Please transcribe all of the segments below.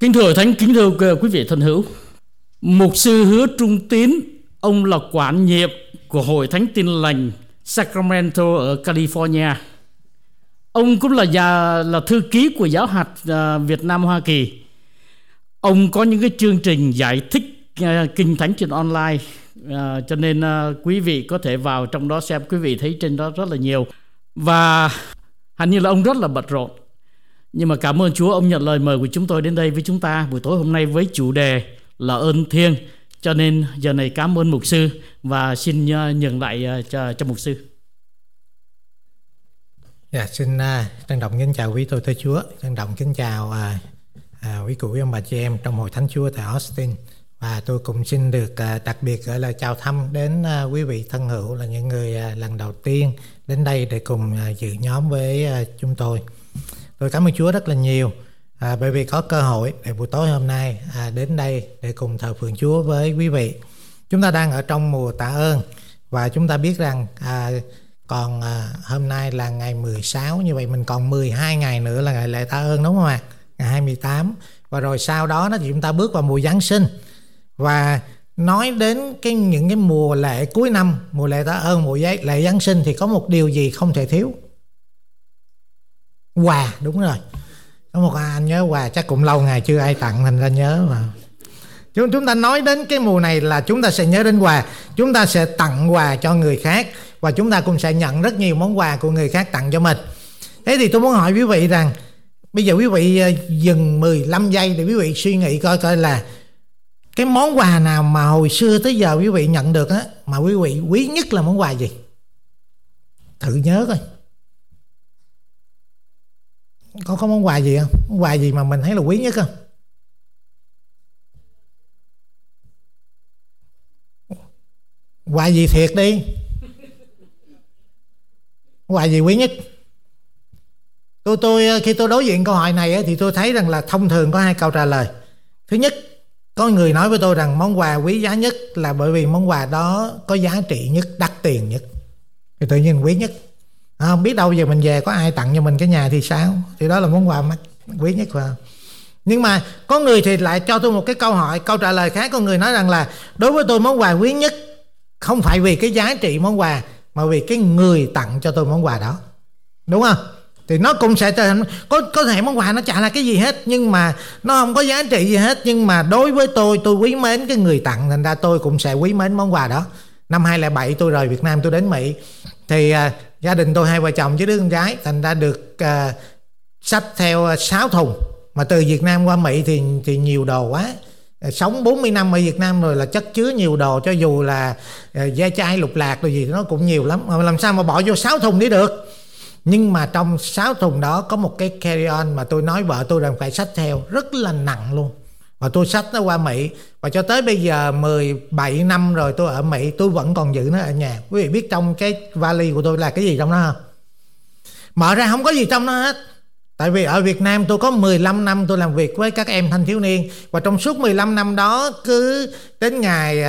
Kính thưa Hội Thánh, kính thưa quý vị thân hữu, Mục sư Hứa Trung Tín, ông là quản nhiệm của Hội Thánh Tin Lành Sacramento ở California. Ông cũng là thư ký của Giáo hạt Việt Nam Hoa Kỳ. Ông có những cái chương trình giải thích Kinh Thánh trên online, cho nên quý vị có thể vào trong đó xem. Quý vị thấy trên đó rất là nhiều. Và hình như là ông rất là bận rộn. Nhưng mà cảm ơn Chúa, ông nhận lời mời của chúng tôi đến đây với chúng ta buổi tối hôm nay với chủ đề là ơn thiêng. Cho nên giờ này cảm ơn mục sư và xin nhường lại cho mục sư. Xin trân trọng kính chào quý tôi tớ Chúa, trân trọng kính chào quý cụ ông bà chị em trong Hội Thánh Chúa tại Austin. Và tôi cũng xin được đặc biệt gửi lời chào thăm đến quý vị thân hữu là những người lần đầu tiên đến đây để cùng dự nhóm với chúng tôi. Tôi cảm ơn Chúa rất là nhiều bởi vì có cơ hội để buổi tối hôm nay đến đây để cùng thờ phượng Chúa với quý vị. Chúng ta đang ở trong mùa tạ ơn và chúng ta biết rằng còn hôm nay là ngày 16, như vậy mình còn 12 ngày nữa là ngày lễ tạ ơn, đúng không ạ? Ngày 28. Và rồi sau đó thì chúng ta bước vào mùa Giáng sinh. Và nói đến những cái mùa lễ cuối năm, mùa lễ tạ ơn, mùa lễ Giáng sinh thì có một điều gì không thể thiếu? Quà, đúng rồi. Có một anh nhớ quà, chắc cũng lâu ngày chưa ai tặng thành ra nhớ mà. Chúng ta nói đến cái mùa này là chúng ta sẽ nhớ đến quà. Chúng ta sẽ tặng quà cho người khác và chúng ta cũng sẽ nhận rất nhiều món quà của người khác tặng cho mình. Thế thì tôi muốn hỏi quý vị rằng bây giờ quý vị dừng 15 giây để quý vị suy nghĩ coi là cái món quà nào mà hồi xưa tới giờ quý vị nhận được á, mà quý vị quý nhất là món quà gì? Thử nhớ coi. Có món quà gì không? Món quà gì mà mình thấy là quý nhất không? Quà gì thiệt đi? Quà gì quý nhất? Tôi khi tôi đối diện câu hỏi này ấy, thì tôi thấy rằng là thông thường có hai câu trả lời. Thứ nhất, có người nói với tôi rằng món quà quý giá nhất là bởi vì món quà đó có giá trị nhất, đắt tiền nhất, thì tự nhiên quý nhất. Không biết đâu giờ mình về có ai tặng cho mình cái nhà thì sao? Thì đó là món quà quý nhất, phải không? Nhưng mà có người thì lại cho tôi một cái câu trả lời khác. Có người nói rằng là đối với tôi món quà quý nhất không phải vì cái giá trị món quà, mà vì cái người tặng cho tôi món quà đó, đúng không? Thì nó cũng sẽ trở thành có thể món quà nó chả là cái gì hết, nhưng mà nó không có giá trị gì hết, nhưng mà đối với tôi quý mến cái người tặng, thành ra tôi cũng sẽ quý mến món quà đó. Năm 2007 tôi rời Việt Nam, tôi đến Mỹ. Thì gia đình tôi hai vợ chồng với đứa con gái, thành ra được xách theo 6 thùng. Mà từ Việt Nam qua Mỹ thì nhiều đồ quá. Sống 40 năm ở Việt Nam rồi là chất chứa nhiều đồ, cho dù là da chai lục lạc rồi gì nó cũng nhiều lắm. Mà làm sao mà bỏ vô 6 thùng đi được? Nhưng mà trong 6 thùng đó có một cái carry on mà tôi nói vợ tôi rằng phải xách theo, rất là nặng luôn. Và tôi xách nó qua Mỹ. Và cho tới bây giờ 17 năm rồi tôi ở Mỹ, tôi vẫn còn giữ nó ở nhà. Quý vị biết trong cái vali của tôi là cái gì trong đó không? Mở ra không có gì trong đó hết. Tại vì ở Việt Nam tôi có 15 năm tôi làm việc với các em thanh thiếu niên. Và trong suốt 15 năm đó, cứ đến ngày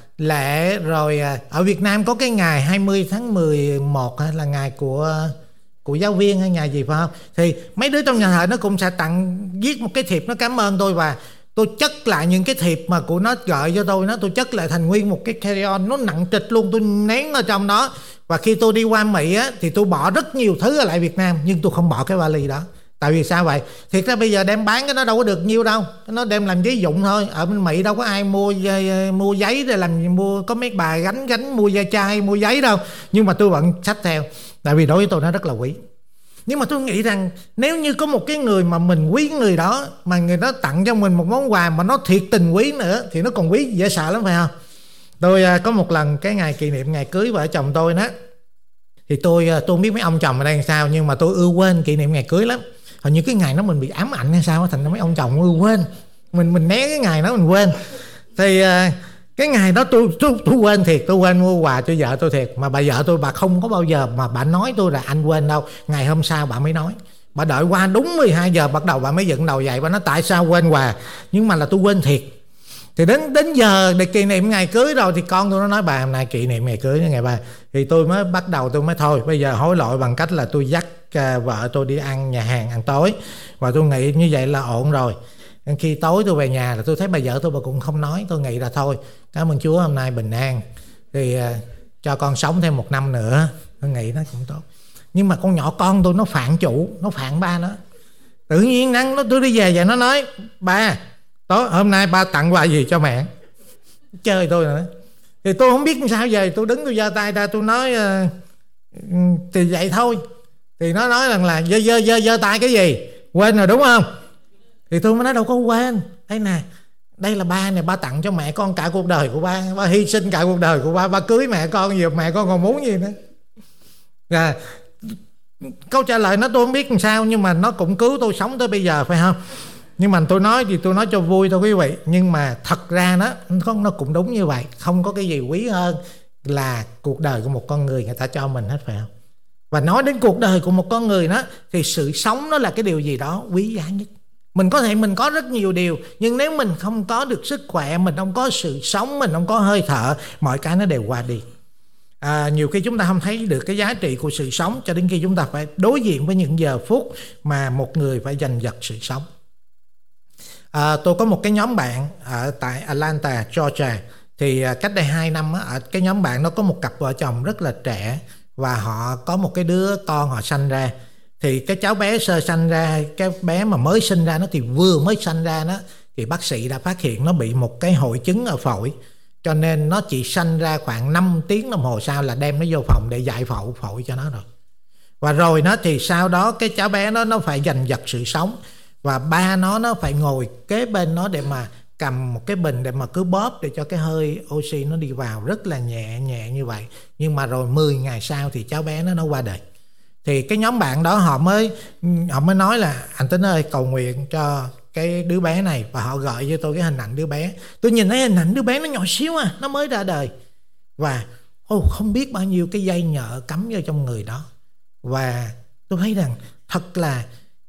lễ rồi ở Việt Nam có cái ngày 20 tháng 11 là ngày của giáo viên hay ngày gì phải không? Thì mấy đứa trong nhà thờ nó cũng sẽ viết một cái thiệp nó cảm ơn tôi, và tôi chất lại những cái thiệp mà của nó gửi cho tôi, tôi chất lại thành nguyên một cái carry on, nó nặng trịch luôn, tôi nén ở trong đó. Và khi tôi đi qua Mỹ á, thì tôi bỏ rất nhiều thứ ở lại Việt Nam, nhưng tôi không bỏ cái vali đó. Tại vì sao vậy? Thiệt ra bây giờ đem bán cái nó đâu có được nhiêu đâu, nó đem làm giấy dụng thôi. Ở bên Mỹ đâu có ai mua giấy để làm, có mấy bà gánh mua da chai, mua giấy đâu. Nhưng mà tôi vẫn xách theo, tại vì đối với tôi nó rất là quý. Nhưng mà tôi nghĩ rằng nếu như có một cái người mà mình quý người đó, mà người đó tặng cho mình một món quà mà nó thiệt tình quý nữa, thì nó còn quý, dễ sợ lắm phải không? Tôi có một lần cái ngày kỷ niệm ngày cưới vợ chồng tôi đó, thì tôi không biết mấy ông chồng ở đây làm sao, nhưng mà tôi ưa quên kỷ niệm ngày cưới lắm. Hình như cái ngày đó mình bị ám ảnh hay sao, thành ra mấy ông chồng ưa quên. Mình né cái ngày đó mình quên. Thì cái ngày đó tôi quên thiệt, tôi quên mua quà cho vợ tôi thiệt. Mà bà vợ tôi bà không có bao giờ mà bà nói tôi là anh quên đâu. Ngày hôm sau bà mới nói. Bà đợi qua đúng 12 giờ bắt đầu bà mới dựng đầu dậy, bà nói tại sao quên quà. Nhưng mà là tôi quên thiệt. Thì đến giờ để kỷ niệm ngày cưới rồi thì con tôi nó nói bà hôm nay kỷ niệm ngày cưới nha ngày bà. Thì tôi mới bắt đầu tôi mới thôi bây giờ hối lỗi bằng cách là tôi dắt vợ tôi đi ăn nhà hàng ăn tối. Và tôi nghĩ như vậy là ổn rồi. Khi tối tôi về nhà là tôi thấy bà vợ tôi bà cũng không nói. Tôi nghĩ là thôi, cảm ơn Chúa hôm nay bình an, thì cho con sống thêm 1 năm nữa. Tôi nghĩ nó cũng tốt. Nhưng mà con nhỏ con tôi nó phản chủ, nó phản ba nó. Tự nhiên tôi đi về và nó nói: ba, tối hôm nay ba tặng quà gì cho mẹ? Chơi tôi nữa. Thì tôi không biết làm sao giờ. Tôi đứng tôi giơ tay ra tôi nói thì vậy thôi. Thì nó nói rằng là giơ tay cái gì, quên rồi đúng không? Thì tôi mới nói đâu có quên. Đây nè, đây là ba này, ba tặng cho mẹ con cả cuộc đời của ba hy sinh cả cuộc đời của ba cưới mẹ con gì, mẹ con còn muốn gì nữa. Và câu trả lời nó tôi không biết làm sao, nhưng mà nó cũng cứu tôi sống tới bây giờ, phải không? Nhưng mà tôi nói thì tôi nói cho vui thôi quý vị. Nhưng mà thật ra nó cũng đúng như vậy. Không có cái gì quý hơn là cuộc đời của một con người ta cho mình hết, phải không? Và nói đến cuộc đời của một con người đó, thì sự sống nó là cái điều gì đó quý giá nhất. Mình có rất nhiều điều, nhưng nếu mình không có được sức khỏe, mình không có sự sống, mình không có hơi thở, mọi cái nó đều qua đi. Nhiều khi chúng ta không thấy được cái giá trị của sự sống cho đến khi chúng ta phải đối diện với những giờ phút mà một người phải giành giật sự sống. Tôi có một cái nhóm bạn ở tại Atlanta, Georgia. Thì cách đây 2 năm ở cái nhóm bạn nó có một cặp vợ chồng rất là trẻ, và họ có một cái đứa con họ sanh ra. Thì cái cháu bé sơ sanh ra, cái bé mà mới sinh ra nó thì vừa mới sanh ra đó, thì bác sĩ đã phát hiện nó bị một cái hội chứng ở phổi. Cho nên nó chỉ sanh ra khoảng 5 tiếng đồng hồ sau là đem nó vô phòng để giải phẫu cho nó rồi. Và rồi nó thì sau đó cái cháu bé nó phải giành giật sự sống. Và ba nó phải ngồi kế bên nó để mà cầm một cái bình để mà cứ bóp để cho cái hơi oxy nó đi vào rất là nhẹ như vậy. Nhưng mà rồi 10 ngày sau thì cháu bé nó qua đời. Thì cái nhóm bạn đó họ mới nói là anh Tính ơi, cầu nguyện cho cái đứa bé này. Và họ gợi cho tôi cái hình ảnh đứa bé. Tôi nhìn thấy hình ảnh đứa bé nó nhỏ xíu nó mới ra đời. Và không biết bao nhiêu cái dây nhợ cắm vô trong người đó. Và tôi thấy rằng thật là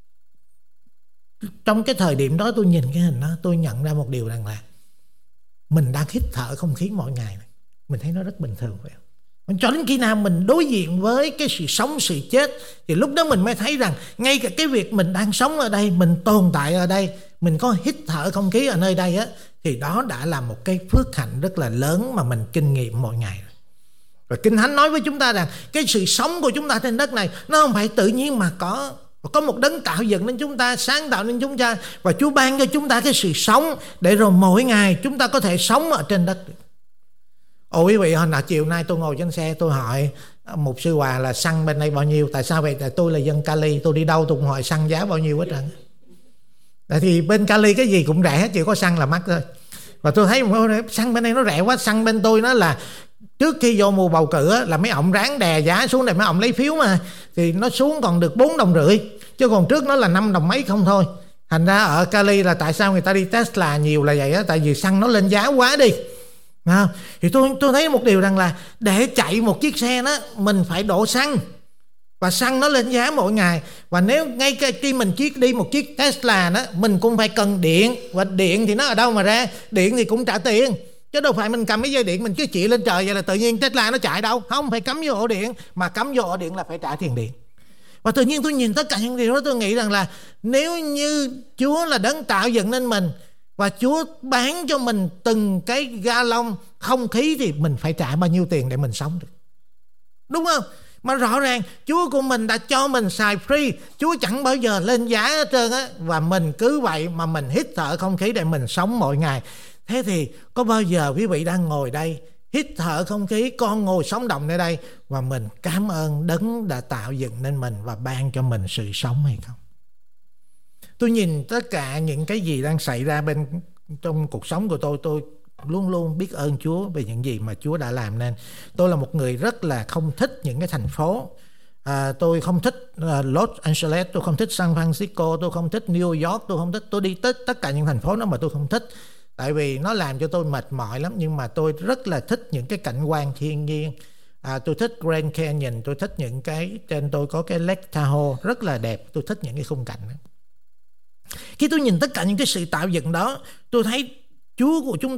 trong cái thời điểm đó tôi nhìn cái hình đó, tôi nhận ra một điều rằng là mình đang hít thở không khí mỗi ngày này. Mình thấy nó rất bình thường, phải không? Cho đến khi nào mình đối diện với cái sự sống, sự chết, thì lúc đó mình mới thấy rằng ngay cả cái việc mình đang sống ở đây, mình tồn tại ở đây, mình có hít thở không khí ở nơi đây thì đó đã là một cái phước hạnh rất là lớn mà mình kinh nghiệm mỗi ngày. Và Kinh Thánh nói với chúng ta rằng cái sự sống của chúng ta trên đất này nó không phải tự nhiên mà có một đấng tạo dựng nên chúng ta, sáng tạo nên chúng ta, và Chúa ban cho chúng ta cái sự sống để rồi mỗi ngày chúng ta có thể sống ở trên đất. Quý vị, hồi nào chiều nay tôi ngồi trên xe tôi hỏi mục sư Hòa là xăng bên đây bao nhiêu. Tại sao vậy? Tại tôi là dân Cali, tôi đi đâu tôi cũng hỏi xăng giá bao nhiêu hết trơn. Tại thì bên Cali cái gì cũng rẻ hết, chỉ có xăng là mắc thôi. Và tôi thấy xăng bên đây nó rẻ quá. Xăng bên tôi nó là trước khi vô mùa bầu cử là mấy ông ráng đè giá xuống để mấy ông lấy phiếu mà, thì nó xuống còn được 4,5 đồng, chứ còn trước nó là 5 đồng mấy không thôi. Thành ra ở Cali là tại sao người ta đi Tesla nhiều là vậy tại vì xăng nó lên giá quá đi. Thì tôi thấy một điều rằng là để chạy một chiếc xe đó mình phải đổ xăng, và xăng nó lên giá mỗi ngày. Và nếu ngay khi mình đi một chiếc Tesla đó, mình cũng phải cần điện, và điện thì nó ở đâu mà ra? Điện thì cũng trả tiền, chứ đâu phải mình cầm cái dây điện mình cứ chỉ lên trời vậy là tự nhiên Tesla nó chạy đâu. Không, phải cắm vô ổ điện, mà cắm vô ổ điện là phải trả tiền điện. Và tự nhiên tôi nhìn tất cả những điều đó, tôi nghĩ rằng là nếu như Chúa là đấng tạo dựng nên mình, và Chúa bán cho mình từng cái gallon không khí, thì mình phải trả bao nhiêu tiền để mình sống được, đúng không? Mà rõ ràng Chúa của mình đã cho mình xài free, Chúa chẳng bao giờ lên giá hết trơn á. Và mình cứ vậy mà mình hít thở không khí để mình sống mỗi ngày. Thế thì có bao giờ quý vị đang ngồi đây hít thở không khí, con ngồi sống động nơi đây, và mình cảm ơn đấng đã tạo dựng nên mình và ban cho mình sự sống hay không? Tôi nhìn tất cả những cái gì đang xảy ra trong cuộc sống của tôi luôn luôn biết ơn Chúa về những gì mà Chúa đã làm nên. Tôi là một người rất là không thích những cái thành phố. Tôi không thích Los Angeles, tôi không thích San Francisco, tôi không thích New York, tôi đi tất cả những thành phố đó mà tôi không thích. Tại vì nó làm cho tôi mệt mỏi lắm. Nhưng mà tôi rất là thích những cái cảnh quan thiên nhiên. Tôi thích Grand Canyon, tôi thích những cái trên tôi có cái Lake Tahoe rất là đẹp. Tôi thích những cái khung cảnh đó. Khi tôi nhìn tất cả những cái sự tạo dựng đó, tôi thấy Chúa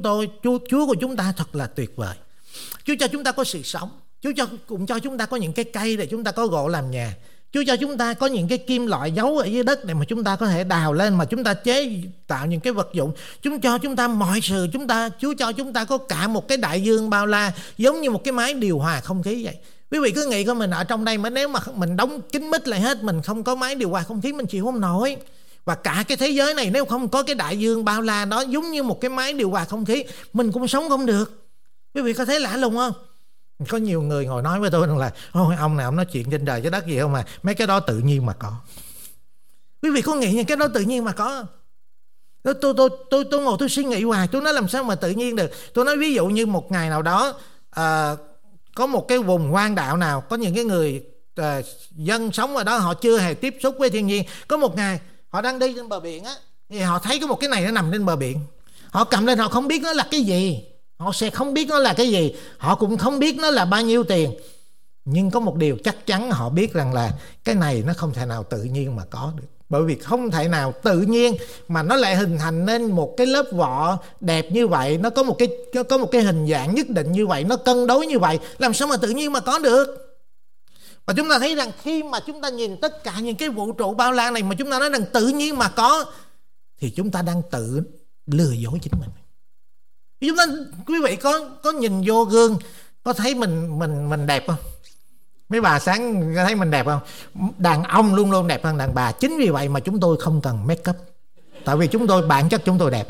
của chúng ta thật là tuyệt vời. Chúa cho chúng ta có sự sống. Chúa cũng cho chúng ta có những cái cây để chúng ta có gỗ làm nhà. Chúa cho chúng ta có những cái kim loại giấu ở dưới đất để mà chúng ta có thể đào lên, mà chúng ta chế tạo những cái vật dụng. Chúa cho chúng ta mọi sự, Chúa cho chúng ta có cả một cái đại dương bao la, giống như một cái máy điều hòa không khí vậy. Quý vị cứ nghĩ coi mình ở trong đây, mà nếu mà mình đóng kín mít lại hết, mình không có máy điều hòa không khí, mình chịu không nổi. Và cả cái thế giới này nếu không có cái đại dương bao la đó, giống như một cái máy điều hòa không khí, mình cũng sống không được. Quý vị có thấy lạ lùng không? Có nhiều người ngồi nói với tôi rằng là ôi, ông nào ông nói chuyện trên trời dưới đất gì không mà mấy cái đó tự nhiên mà có. Quý vị có nghĩ những cái đó tự nhiên mà có không? Tôi ngồi tôi suy nghĩ hoài, tôi nói làm sao mà tự nhiên được. Tôi nói ví dụ như một ngày nào đó có một cái vùng hoang đạo nào, có những cái người dân sống ở đó, họ chưa hề tiếp xúc với thiên nhiên. Có một ngày họ đang đi trên bờ biển á, thì họ thấy có một cái này nó nằm trên bờ biển. Họ cầm lên, họ không biết nó là cái gì, họ sẽ không biết nó là cái gì, họ cũng không biết nó là bao nhiêu tiền. Nhưng có một điều chắc chắn họ biết rằng là cái này nó không thể nào tự nhiên mà có được. Bởi vì không thể nào tự nhiên mà nó lại hình thành nên một cái lớp vỏ đẹp như vậy, nó có một cái hình dạng nhất định như vậy, nó cân đối như vậy, làm sao mà tự nhiên mà có được. Và chúng ta thấy rằng khi mà chúng ta nhìn tất cả những cái vũ trụ bao la này mà chúng ta nói rằng tự nhiên mà có, thì chúng ta đang tự lừa dối chính mình. Quý vị có nhìn vô gương, có thấy mình đẹp không? Mấy bà sáng thấy mình đẹp không? Đàn ông luôn luôn đẹp hơn đàn bà. Chính vì vậy mà chúng tôi không cần make up, tại vì bản chất chúng tôi đẹp.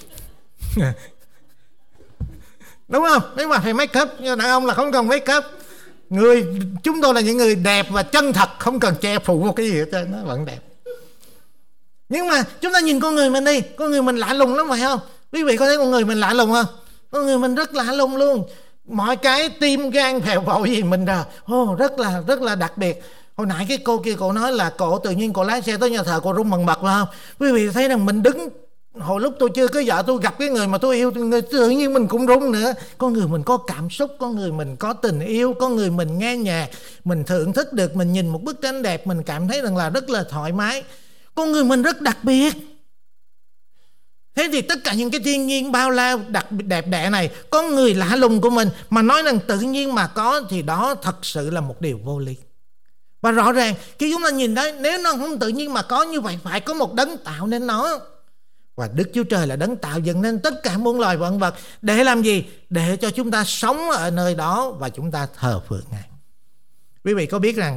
Đúng không? Mấy bà phải make up, nhưng đàn ông là không cần make up. Chúng tôi là những người đẹp và chân thật, không cần che phủ một cái gì hết trơn, nó vẫn đẹp. Nhưng mà chúng ta nhìn con người mình đi, con người mình lạ lùng lắm phải không? Quý vị có thấy con người mình lạ lùng không? Con người mình rất lạ lùng luôn. Mọi cái tim gan phèo phổi gì mình rất là đặc biệt. Hồi nãy cái cô kia cô nói là cô tự nhiên cô lái xe tới nhà thờ cô rung bần bật phải không? Quý vị thấy rằng mình đứng, hồi lúc tôi chưa có vợ tôi gặp cái người mà tôi yêu, tự nhiên mình cũng rung nữa. Con người mình có cảm xúc, con người mình có tình yêu, con người mình nghe nhạc, mình thưởng thức được, mình nhìn một bức tranh đẹp, mình cảm thấy rằng là rất là thoải mái. Con người mình rất đặc biệt. Thế thì tất cả những cái thiên nhiên bao la đẹp đẽ này, con người lạ lùng của mình mà nói rằng tự nhiên mà có, thì đó thật sự là một điều vô lý. Và rõ ràng khi chúng ta nhìn thấy, nếu nó không tự nhiên mà có như vậy, phải có một đấng tạo nên nó. Và Đức Chúa Trời là đấng tạo dựng nên tất cả muôn loài vạn vật. Để làm gì? Để cho chúng ta sống ở nơi đó và chúng ta thờ phượng Ngài. Quý vị có biết rằng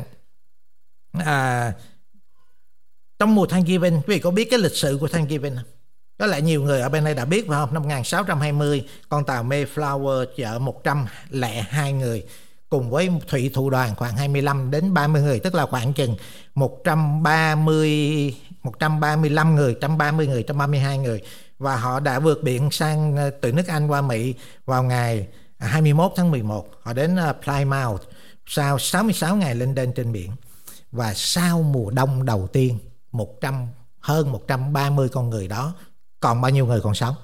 trong mùa Thanksgiving, quý vị có biết cái lịch sử của Thanksgiving không? Có lẽ nhiều người ở bên đây đã biết phải không? Năm 1620, con tàu Mayflower chở 102 người cùng với thủy thủ đoàn khoảng 25 đến 30 người, tức là khoảng chừng 135 người, 132 người. Và họ đã vượt biển sang từ nước Anh qua Mỹ vào ngày 21 tháng 11. Họ đến Plymouth sau 66 ngày lên đên trên biển. Và sau mùa đông đầu tiên, hơn 130 con người đó, còn bao nhiêu người còn sống?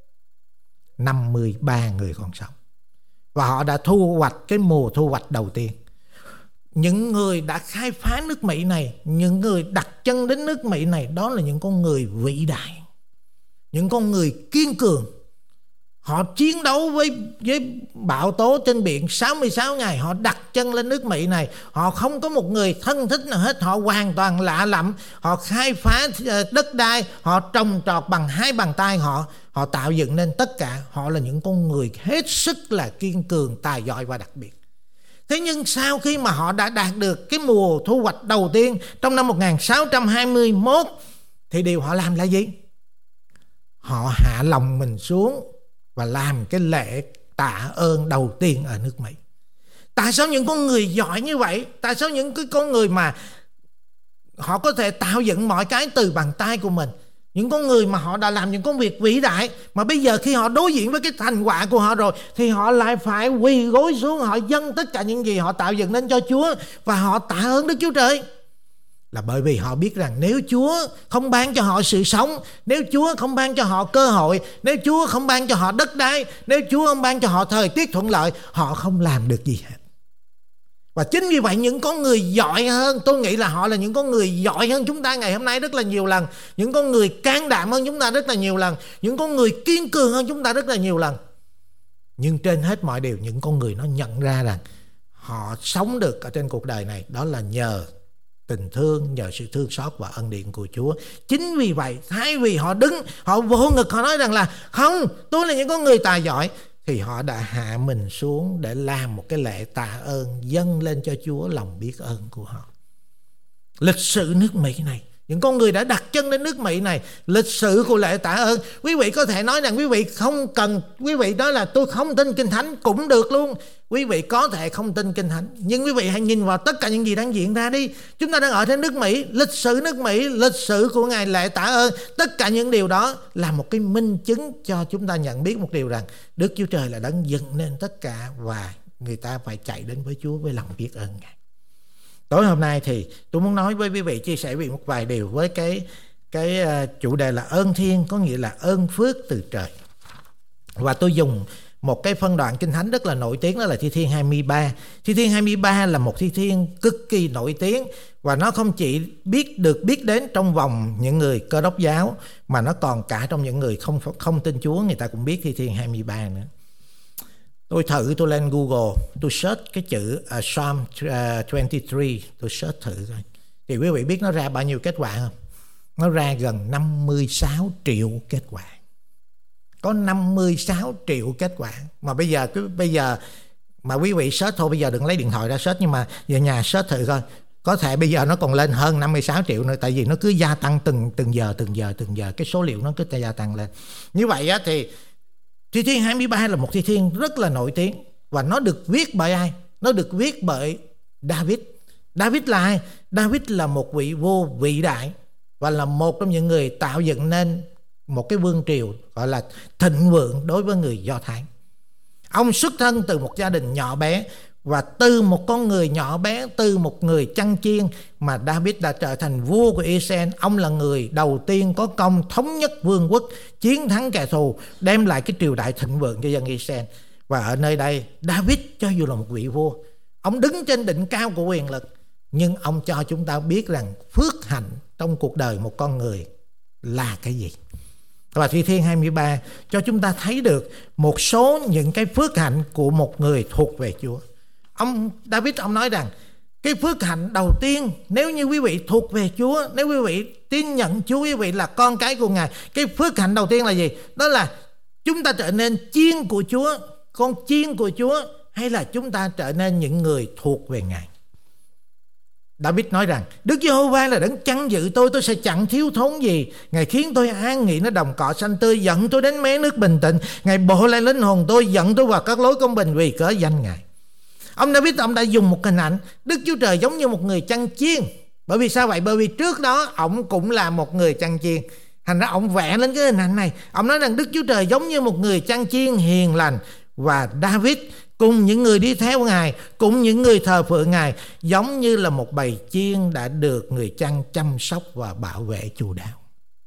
53 người còn sống. Và họ đã thu hoạch cái mùa thu hoạch đầu tiên. Những người đã khai phá nước Mỹ này, những người đặt chân đến nước Mỹ này, đó là những con người vĩ đại, những con người kiên cường. Họ chiến đấu với bão tố trên biển 66 ngày. Họ đặt chân lên nước Mỹ này. Họ không có một người thân thích nào hết. Họ hoàn toàn lạ lẫm. Họ khai phá đất đai. Họ trồng trọt bằng hai bàn tay họ. Họ tạo dựng nên tất cả. Họ là những con người hết sức là kiên cường, tài giỏi và đặc biệt. Thế nhưng sau khi mà họ đã đạt được cái mùa thu hoạch đầu tiên trong năm 1621, thì điều họ làm là gì? Họ hạ lòng mình xuống và làm cái lễ tạ ơn đầu tiên ở nước Mỹ. Tại sao những con người giỏi như vậy? Tại sao những cái con người mà họ có thể tạo dựng mọi cái từ bàn tay của mình, những con người mà họ đã làm những công việc vĩ đại, mà bây giờ khi họ đối diện với cái thành quả của họ rồi thì họ lại phải quỳ gối xuống, họ dâng tất cả những gì họ tạo dựng nên cho Chúa và họ tạ ơn Đức Chúa Trời? Là bởi vì họ biết rằng nếu Chúa không ban cho họ sự sống, nếu Chúa không ban cho họ cơ hội, nếu Chúa không ban cho họ đất đai, nếu Chúa không ban cho họ thời tiết thuận lợi, họ không làm được gì hết. Và chính vì vậy những con người giỏi hơn, tôi nghĩ là họ là những con người giỏi hơn chúng ta ngày hôm nay rất là nhiều lần, những con người can đảm hơn chúng ta rất là nhiều lần, những con người kiên cường hơn chúng ta rất là nhiều lần. Nhưng trên hết mọi điều, những con người nó nhận ra rằng họ sống được ở trên cuộc đời này đó là nhờ tình thương, nhờ sự thương xót và ân điển của Chúa. Chính vì vậy, thay vì họ đứng, họ vỗ ngực, họ nói rằng là không, tôi là những con người tài giỏi, thì họ đã hạ mình xuống để làm một cái lễ tạ ơn, dâng lên cho Chúa lòng biết ơn của họ. Lịch sử nước Mỹ này, những con người đã đặt chân đến nước Mỹ này, lịch sử của lễ tạ ơn. Quý vị có thể nói rằng quý vị không cần, quý vị nói là tôi không tin Kinh Thánh cũng được luôn. Quý vị có thể không tin Kinh Thánh, nhưng quý vị hãy nhìn vào tất cả những gì đang diễn ra đi. Chúng ta đang ở trên nước Mỹ, lịch sử nước Mỹ, lịch sử của ngày lễ tạ ơn, tất cả những điều đó là một cái minh chứng cho chúng ta nhận biết một điều rằng Đức Chúa Trời là đấng dựng nên tất cả, và người ta phải chạy đến với Chúa với lòng biết ơn Ngài. Tối hôm nay thì tôi muốn nói với quý vị, chia sẻ với một vài điều với cái chủ đề là ơn thiên, có nghĩa là ơn phước từ trời. Và tôi dùng một cái phân đoạn Kinh Thánh rất là nổi tiếng, đó là Thi Thiên 23. Thi Thiên 23 là một thi thiên cực kỳ nổi tiếng, và nó không chỉ được biết đến trong vòng những người Cơ Đốc giáo, mà nó còn cả trong những người không tin Chúa, người ta cũng biết Thi Thiên 23 nữa. Tôi lên Google, tôi search cái chữ Psalm 23, tôi search thử coi. Thì quý vị biết nó ra bao nhiêu kết quả không? Nó ra gần 56 triệu kết quả. Có 56 triệu kết quả. Mà bây giờ mà quý vị search thôi, bây giờ đừng lấy điện thoại ra search, nhưng mà về nhà search thử coi. Có thể bây giờ nó còn lên hơn 56 triệu nữa, tại vì nó cứ gia tăng từng giờ, cái số liệu nó cứ gia tăng lên. Như vậy á thì Thi Thiên 23 là một thi thiên rất là nổi tiếng, và nó được viết bởi ai? Nó được viết bởi David. David là ai? David là một vị vua vĩ đại, và là một trong những người tạo dựng nên một cái vương triều gọi là thịnh vượng đối với người Do Thái. Ông xuất thân từ một gia đình nhỏ bé, và từ một con người nhỏ bé, từ một người chăn chiên mà David đã trở thành vua của Israel. Ông là người đầu tiên có công thống nhất vương quốc, chiến thắng kẻ thù, đem lại cái triều đại thịnh vượng cho dân Israel. Và ở nơi đây, David cho dù là một vị vua, ông đứng trên đỉnh cao của quyền lực, nhưng ông cho chúng ta biết rằng phước hạnh trong cuộc đời một con người là cái gì. Và Thi Thiên 23 cho chúng ta thấy được một số những cái phước hạnh của một người thuộc về Chúa. David ông nói rằng cái phước hạnh đầu tiên, nếu như quý vị thuộc về Chúa, nếu quý vị tin nhận Chúa, quý vị là con cái của Ngài, cái phước hạnh đầu tiên là gì? Đó là chúng ta trở nên chiên của Chúa, con chiên của Chúa, hay là chúng ta trở nên những người thuộc về Ngài. David nói rằng Đức Giê-hô-va là đấng chăn giữ tôi sẽ chẳng thiếu thốn gì. Ngài khiến tôi an nghỉ nơi đồng cỏ xanh tươi, dẫn tôi đến mé nước bình tĩnh. Ngài bổ lại linh hồn tôi, dẫn tôi vào các lối công bình vì cớ danh Ngài. Ông David ông đã dùng một hình ảnh Đức Chúa Trời giống như một người chăn chiên. Bởi vì sao vậy? Bởi vì trước đó ông cũng là một người chăn chiên, thành ra ông vẽ lên cái hình ảnh này. Ông nói rằng Đức Chúa Trời giống như một người chăn chiên hiền lành, và David cùng những người đi theo Ngài, cùng những người thờ phượng Ngài, giống như là một bầy chiên đã được người chăn chăm sóc và bảo vệ chu đáo.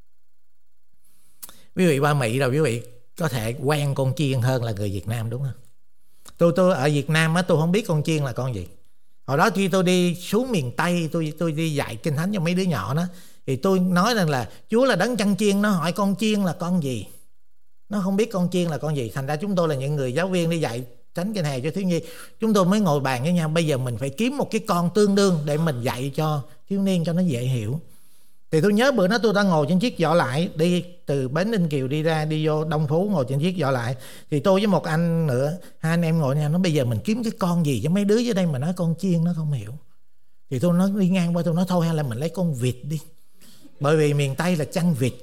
Quý vị qua Mỹ rồi, quý vị có thể quen con chiên hơn là người Việt Nam, đúng không? Tôi ở Việt Nam á, tôi không biết con chiên là con gì. Hồi đó khi tôi đi xuống miền Tây, tôi đi dạy Kinh Thánh cho mấy đứa nhỏ đó, thì tôi nói rằng là Chúa là đấng chăn chiên. Nó hỏi con chiên là con gì, nó không biết con chiên là con gì. Thành ra chúng tôi là những người giáo viên đi dạy Thánh Kinh Hề cho thiếu nhi, chúng tôi mới ngồi bàn với nhau, bây giờ mình phải kiếm một cái con tương đương để mình dạy cho thiếu niên cho nó dễ hiểu. Thì tôi nhớ bữa đó tôi đang ngồi trên chiếc giỏ lại, đi từ bến Ninh Kiều đi vô Đông Phú, ngồi trên chiếc giỏ lại. Thì tôi với một anh nữa, hai anh em ngồi nhau, nói bây giờ mình kiếm cái con gì cho mấy đứa dưới đây mà nói con chiên nó không hiểu. Thì tôi nói đi ngang qua, tôi nói thôi hay là mình lấy con vịt đi, bởi vì miền Tây là chăn vịt.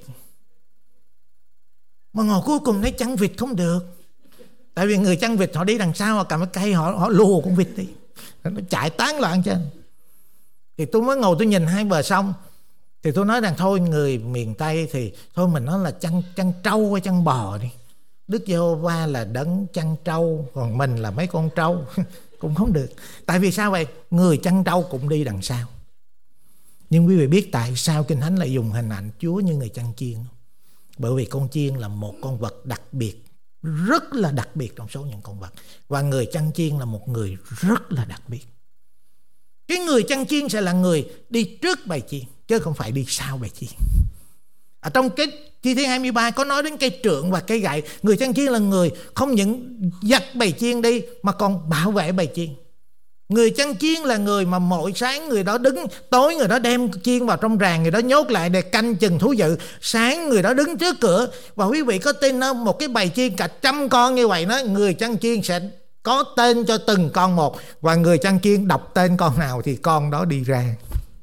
Mà ngồi cuối cùng thấy chăn vịt không được, tại vì người chăn vịt họ đi đằng sau, họ cầm cái cây họ lùa con vịt đi, nó chạy tán loạn trên. Thì tôi mới ngồi tôi nhìn hai bờ sông, thì tôi nói rằng thôi người miền Tây thì thôi mình nói là chăn trâu hay chăn bò đi. Đức Giê-hô-va là đấng chăn trâu, còn mình là mấy con trâu cũng không được. Tại vì sao vậy? Người chăn trâu cũng đi đằng sau. Nhưng quý vị biết tại sao Kinh Thánh lại dùng hình ảnh Chúa như người chăn chiên không? Bởi vì con chiên là một con vật đặc biệt, rất là đặc biệt trong số những con vật. Và người chăn chiên là một người rất là đặc biệt. Cái người chăn chiên sẽ là người đi trước bầy chiên, chứ không phải đi sau bầy chiên. Ở trong cái Thi Thiên 23 có nói đến cây trượng và cây gậy. Người chăn chiên là người không những dắt bầy chiên đi mà còn bảo vệ bầy chiên. Người chăn chiên là người mà mỗi sáng người đó đứng, tối người đó đem chiên vào trong ràng, người đó nhốt lại để canh chừng thú dữ. Sáng người đó đứng trước cửa. Và quý vị có tin không, một cái bầy chiên cả 100 con như vậy đó, người chăn chiên sẽ có tên cho từng con một, và người chăn chiên đọc tên con nào thì con đó đi ra.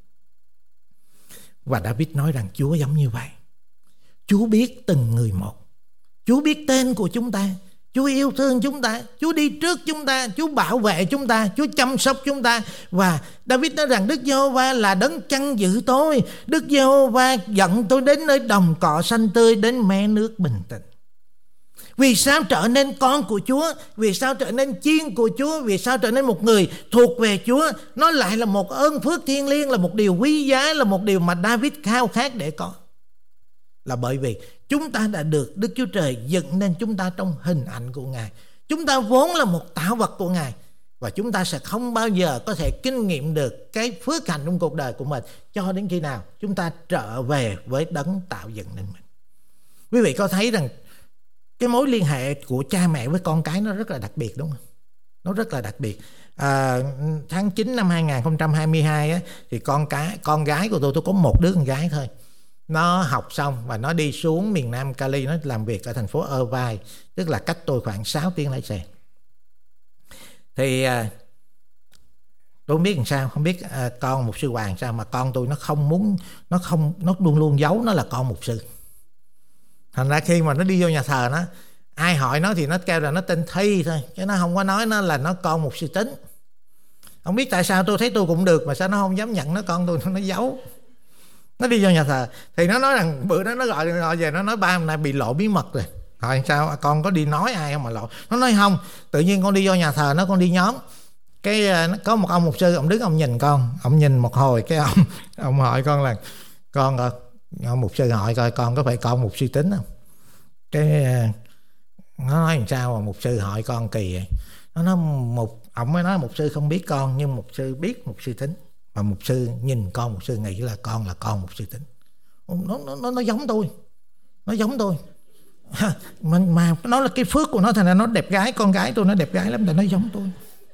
Và David nói rằng Chúa giống như vậy. Chúa biết từng người một. Chúa biết tên của chúng ta. Chúa yêu thương chúng ta. Chúa đi trước chúng ta. Chúa bảo vệ chúng ta. Chúa chăm sóc chúng ta. Và David nói rằng Đức Giê-hô-va là đấng chăn giữ tôi. Đức Giê-hô-va dẫn tôi đến nơi đồng cỏ xanh tươi, đến mé nước bình tĩnh. Vì sao trở nên con của Chúa? Vì sao trở nên chiên của Chúa? Vì sao trở nên một người thuộc về Chúa? Nó lại là một ơn phước thiêng liêng, là một điều quý giá, là một điều mà David khao khát để có. Là bởi vì chúng ta đã được Đức Chúa Trời dựng nên chúng ta trong hình ảnh của Ngài. Chúng ta vốn là một tạo vật của Ngài, và chúng ta sẽ không bao giờ có thể kinh nghiệm được cái phước hạnh trong cuộc đời của mình cho đến khi nào chúng ta trở về với đấng tạo dựng nên mình. Quý vị có thấy rằng cái mối liên hệ của cha mẹ với con cái nó rất là đặc biệt, đúng không? Nó rất là đặc biệt. Tháng 9 năm 2022 á, thì con gái của tôi có một đứa con gái thôi. Nó học xong và nó đi xuống miền Nam Cali, nó làm việc ở thành phố Irvine, tức là cách tôi khoảng 6 tiếng lái xe. Thì tôi không biết làm sao, không biết con mục sư Hoàng sao mà con tôi nó luôn luôn giấu nó là con mục sư. Thành ra khi mà nó đi vô nhà thờ, nó ai hỏi nó thì nó kêu là nó tên Thi thôi, chứ nó không có nói nó là nó con mục sư Tính. Không biết tại sao, tôi thấy tôi cũng được mà sao nó không dám nhận nó con tôi, nó giấu. Nó đi vô nhà thờ thì nó nói rằng bữa đó nó gọi về, nó nói ba hôm nay bị lộ bí mật rồi. Hỏi sao con có đi nói ai không mà lộ? Nó nói không, tự nhiên con đi vô nhà thờ, con đi nhóm, cái có một ông mục sư, ông đứng ông nhìn con, ông nhìn một hồi, cái ông hỏi con là con ông mục sư hỏi coi con có phải con mục sư Tính không? Cái nó nói làm sao mà mục sư hỏi con kỳ vậy? Nó nói ông mới nói mục sư không biết con, nhưng mục sư biết mục sư Tính, mà mục sư nhìn con, mục sư nghĩ là con mục sư Tính. Nó giống tôi, nó giống tôi. mà nó là cái phước của nó, thành ra nó đẹp gái, con gái tôi nó đẹp gái lắm, tại nó giống tôi,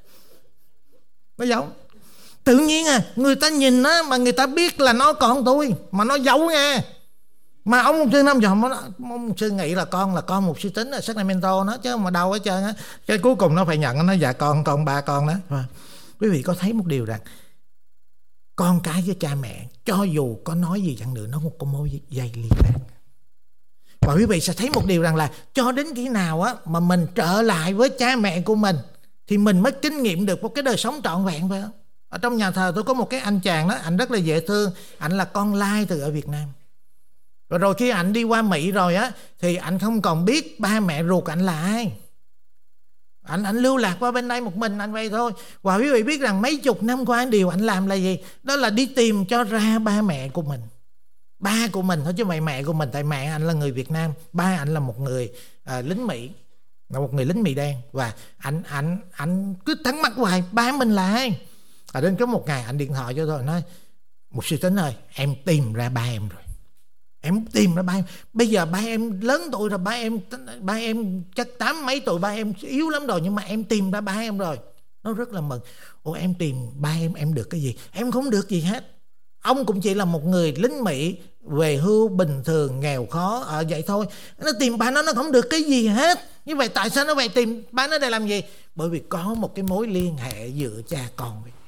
nó giống. Tự nhiên người ta nhìn nó mà người ta biết là nó con tôi, mà nó giấu nha. Mà ông mục sư năm giờ ông mục sư nghĩ là con mục sư Tính, là Sacramento nó, chứ mà đâu hết trơn á. Cái cuối cùng nó phải nhận, nó dạ con ba con đó. Và quý vị có thấy một điều rằng con cái với cha mẹ, cho dù có nói gì chẳng nữa, nó không có mối dây liên lạc. Và quý vị sẽ thấy một điều rằng là cho đến khi nào á mà mình trở lại với cha mẹ của mình thì mình mới kinh nghiệm được một cái đời sống trọn vẹn, phải không? Ở trong nhà thờ tôi có một cái anh chàng đó, anh rất là dễ thương. Anh là con lai từ ở Việt Nam. Và rồi khi anh đi qua Mỹ rồi á, thì anh không còn biết ba mẹ ruột anh là ai. Anh lưu lạc qua bên đây một mình anh vậy thôi. Và quý vị biết rằng mấy chục năm qua điều anh làm là gì? Đó là đi tìm cho ra ba mẹ của mình. Ba của mình thôi chứ mày mẹ của mình. Tại mẹ anh là người Việt Nam, ba anh là một người lính Mỹ, là một người lính Mỹ đen. Và anh cứ thắc mắc hoài ba mình là ai. Đến có một ngày anh điện thoại cho tôi nói: mục sư Tính ơi, em tìm ra ba em rồi. Em tìm ra ba em. Bây giờ ba em lớn tuổi rồi, ba em chắc 80 mấy tuổi, ba em yếu lắm rồi, nhưng mà em tìm ra ba em rồi. Nó rất là mừng. Ủa em tìm ba em được cái gì? Em không được gì hết. Ông cũng chỉ là một người lính Mỹ về hưu bình thường, nghèo khó ở vậy thôi. Nó tìm ba nó không được cái gì hết. Như vậy tại sao nó vậy tìm ba nó để làm gì? Bởi vì có một cái mối liên hệ giữa cha con với.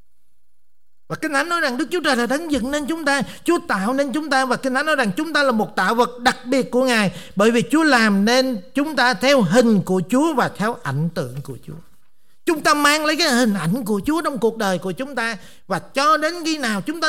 Và Kinh Thánh nói rằng Đức Chúa Trời là đấng dựng nên chúng ta, Chúa tạo nên chúng ta. Và Kinh Thánh nói rằng chúng ta là một tạo vật đặc biệt của Ngài, bởi vì Chúa làm nên chúng ta theo hình của Chúa và theo ảnh tượng của Chúa. Chúng ta mang lấy cái hình ảnh của Chúa trong cuộc đời của chúng ta. Và cho đến khi nào chúng ta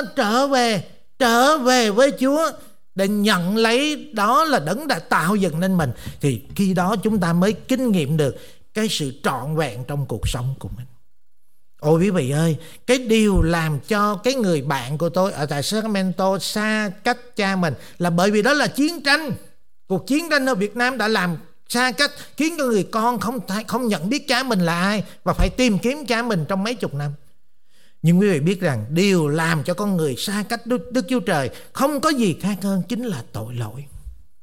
trở về với Chúa để nhận lấy đó là đấng đã tạo dựng nên mình, thì khi đó chúng ta mới kinh nghiệm được cái sự trọn vẹn trong cuộc sống của mình. Ôi quý vị ơi, cái điều làm cho cái người bạn của tôi ở tại Sacramento xa cách cha mình là bởi vì đó là chiến tranh. Cuộc chiến tranh ở Việt Nam đã làm xa cách, khiến cho người con không nhận biết cha mình là ai và phải tìm kiếm cha mình trong mấy chục năm. Nhưng quý vị biết rằng điều làm cho con người xa cách Đức Chúa Trời không có gì khác hơn chính là tội lỗi.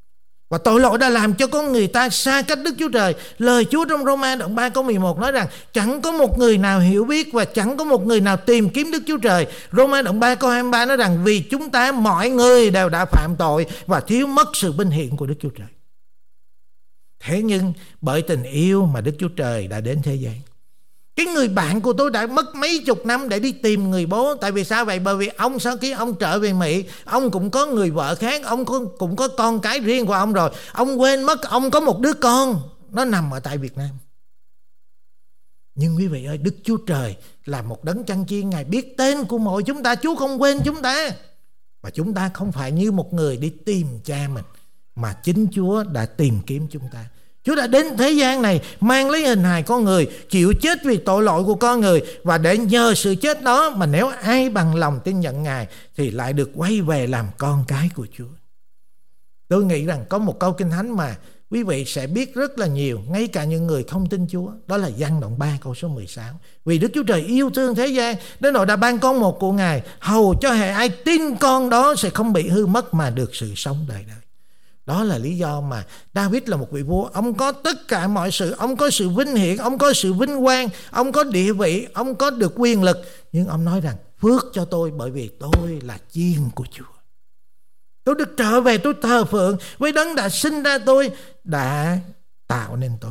Và tội lỗi đã làm cho con người ta xa cách Đức Chúa Trời. Lời Chúa trong Roma đoạn 3 câu 11 nói rằng chẳng có một người nào hiểu biết và chẳng có một người nào tìm kiếm Đức Chúa Trời. Roma đoạn 3 câu 23 nói rằng vì chúng ta mọi người đều đã phạm tội và thiếu mất sự vinh hiển của Đức Chúa Trời. Thế nhưng bởi tình yêu mà Đức Chúa Trời đã đến thế gian. Cái người bạn của tôi đã mất mấy chục năm để đi tìm người bố. Tại vì sao vậy? Bởi vì ông sau khi ông trở về Mỹ, ông cũng có người vợ khác, ông cũng có con cái riêng của ông rồi. Ông quên mất ông có một đứa con, nó nằm ở tại Việt Nam. Nhưng quý vị ơi, Đức Chúa Trời là một đấng chăn chiên. Ngài biết tên của mỗi chúng ta. Chúa không quên chúng ta. Và chúng ta không phải như một người đi tìm cha mình, mà chính Chúa đã tìm kiếm chúng ta. Chúa đã đến thế gian này mang lấy hình hài con người, chịu chết vì tội lỗi của con người. Và để nhờ sự chết đó mà nếu ai bằng lòng tin nhận Ngài thì lại được quay về làm con cái của Chúa. Tôi nghĩ rằng có một câu Kinh Thánh mà quý vị sẽ biết rất là nhiều, ngay cả những người không tin Chúa. Đó là Giăng đoạn 3 câu số 16. Vì Đức Chúa Trời yêu thương thế gian đến nỗi đã ban con một của Ngài, hầu cho hễ ai tin con đó sẽ không bị hư mất mà được sự sống đời đời. Đó là lý do mà David là một vị vua. Ông có tất cả mọi sự. Ông có sự vinh hiển, ông có sự vinh quang, ông có địa vị, ông có được quyền lực. Nhưng ông nói rằng phước cho tôi bởi vì tôi là chiên của Chúa. Tôi được trở về, tôi thờ phượng với đấng đã sinh ra tôi, đã tạo nên tôi.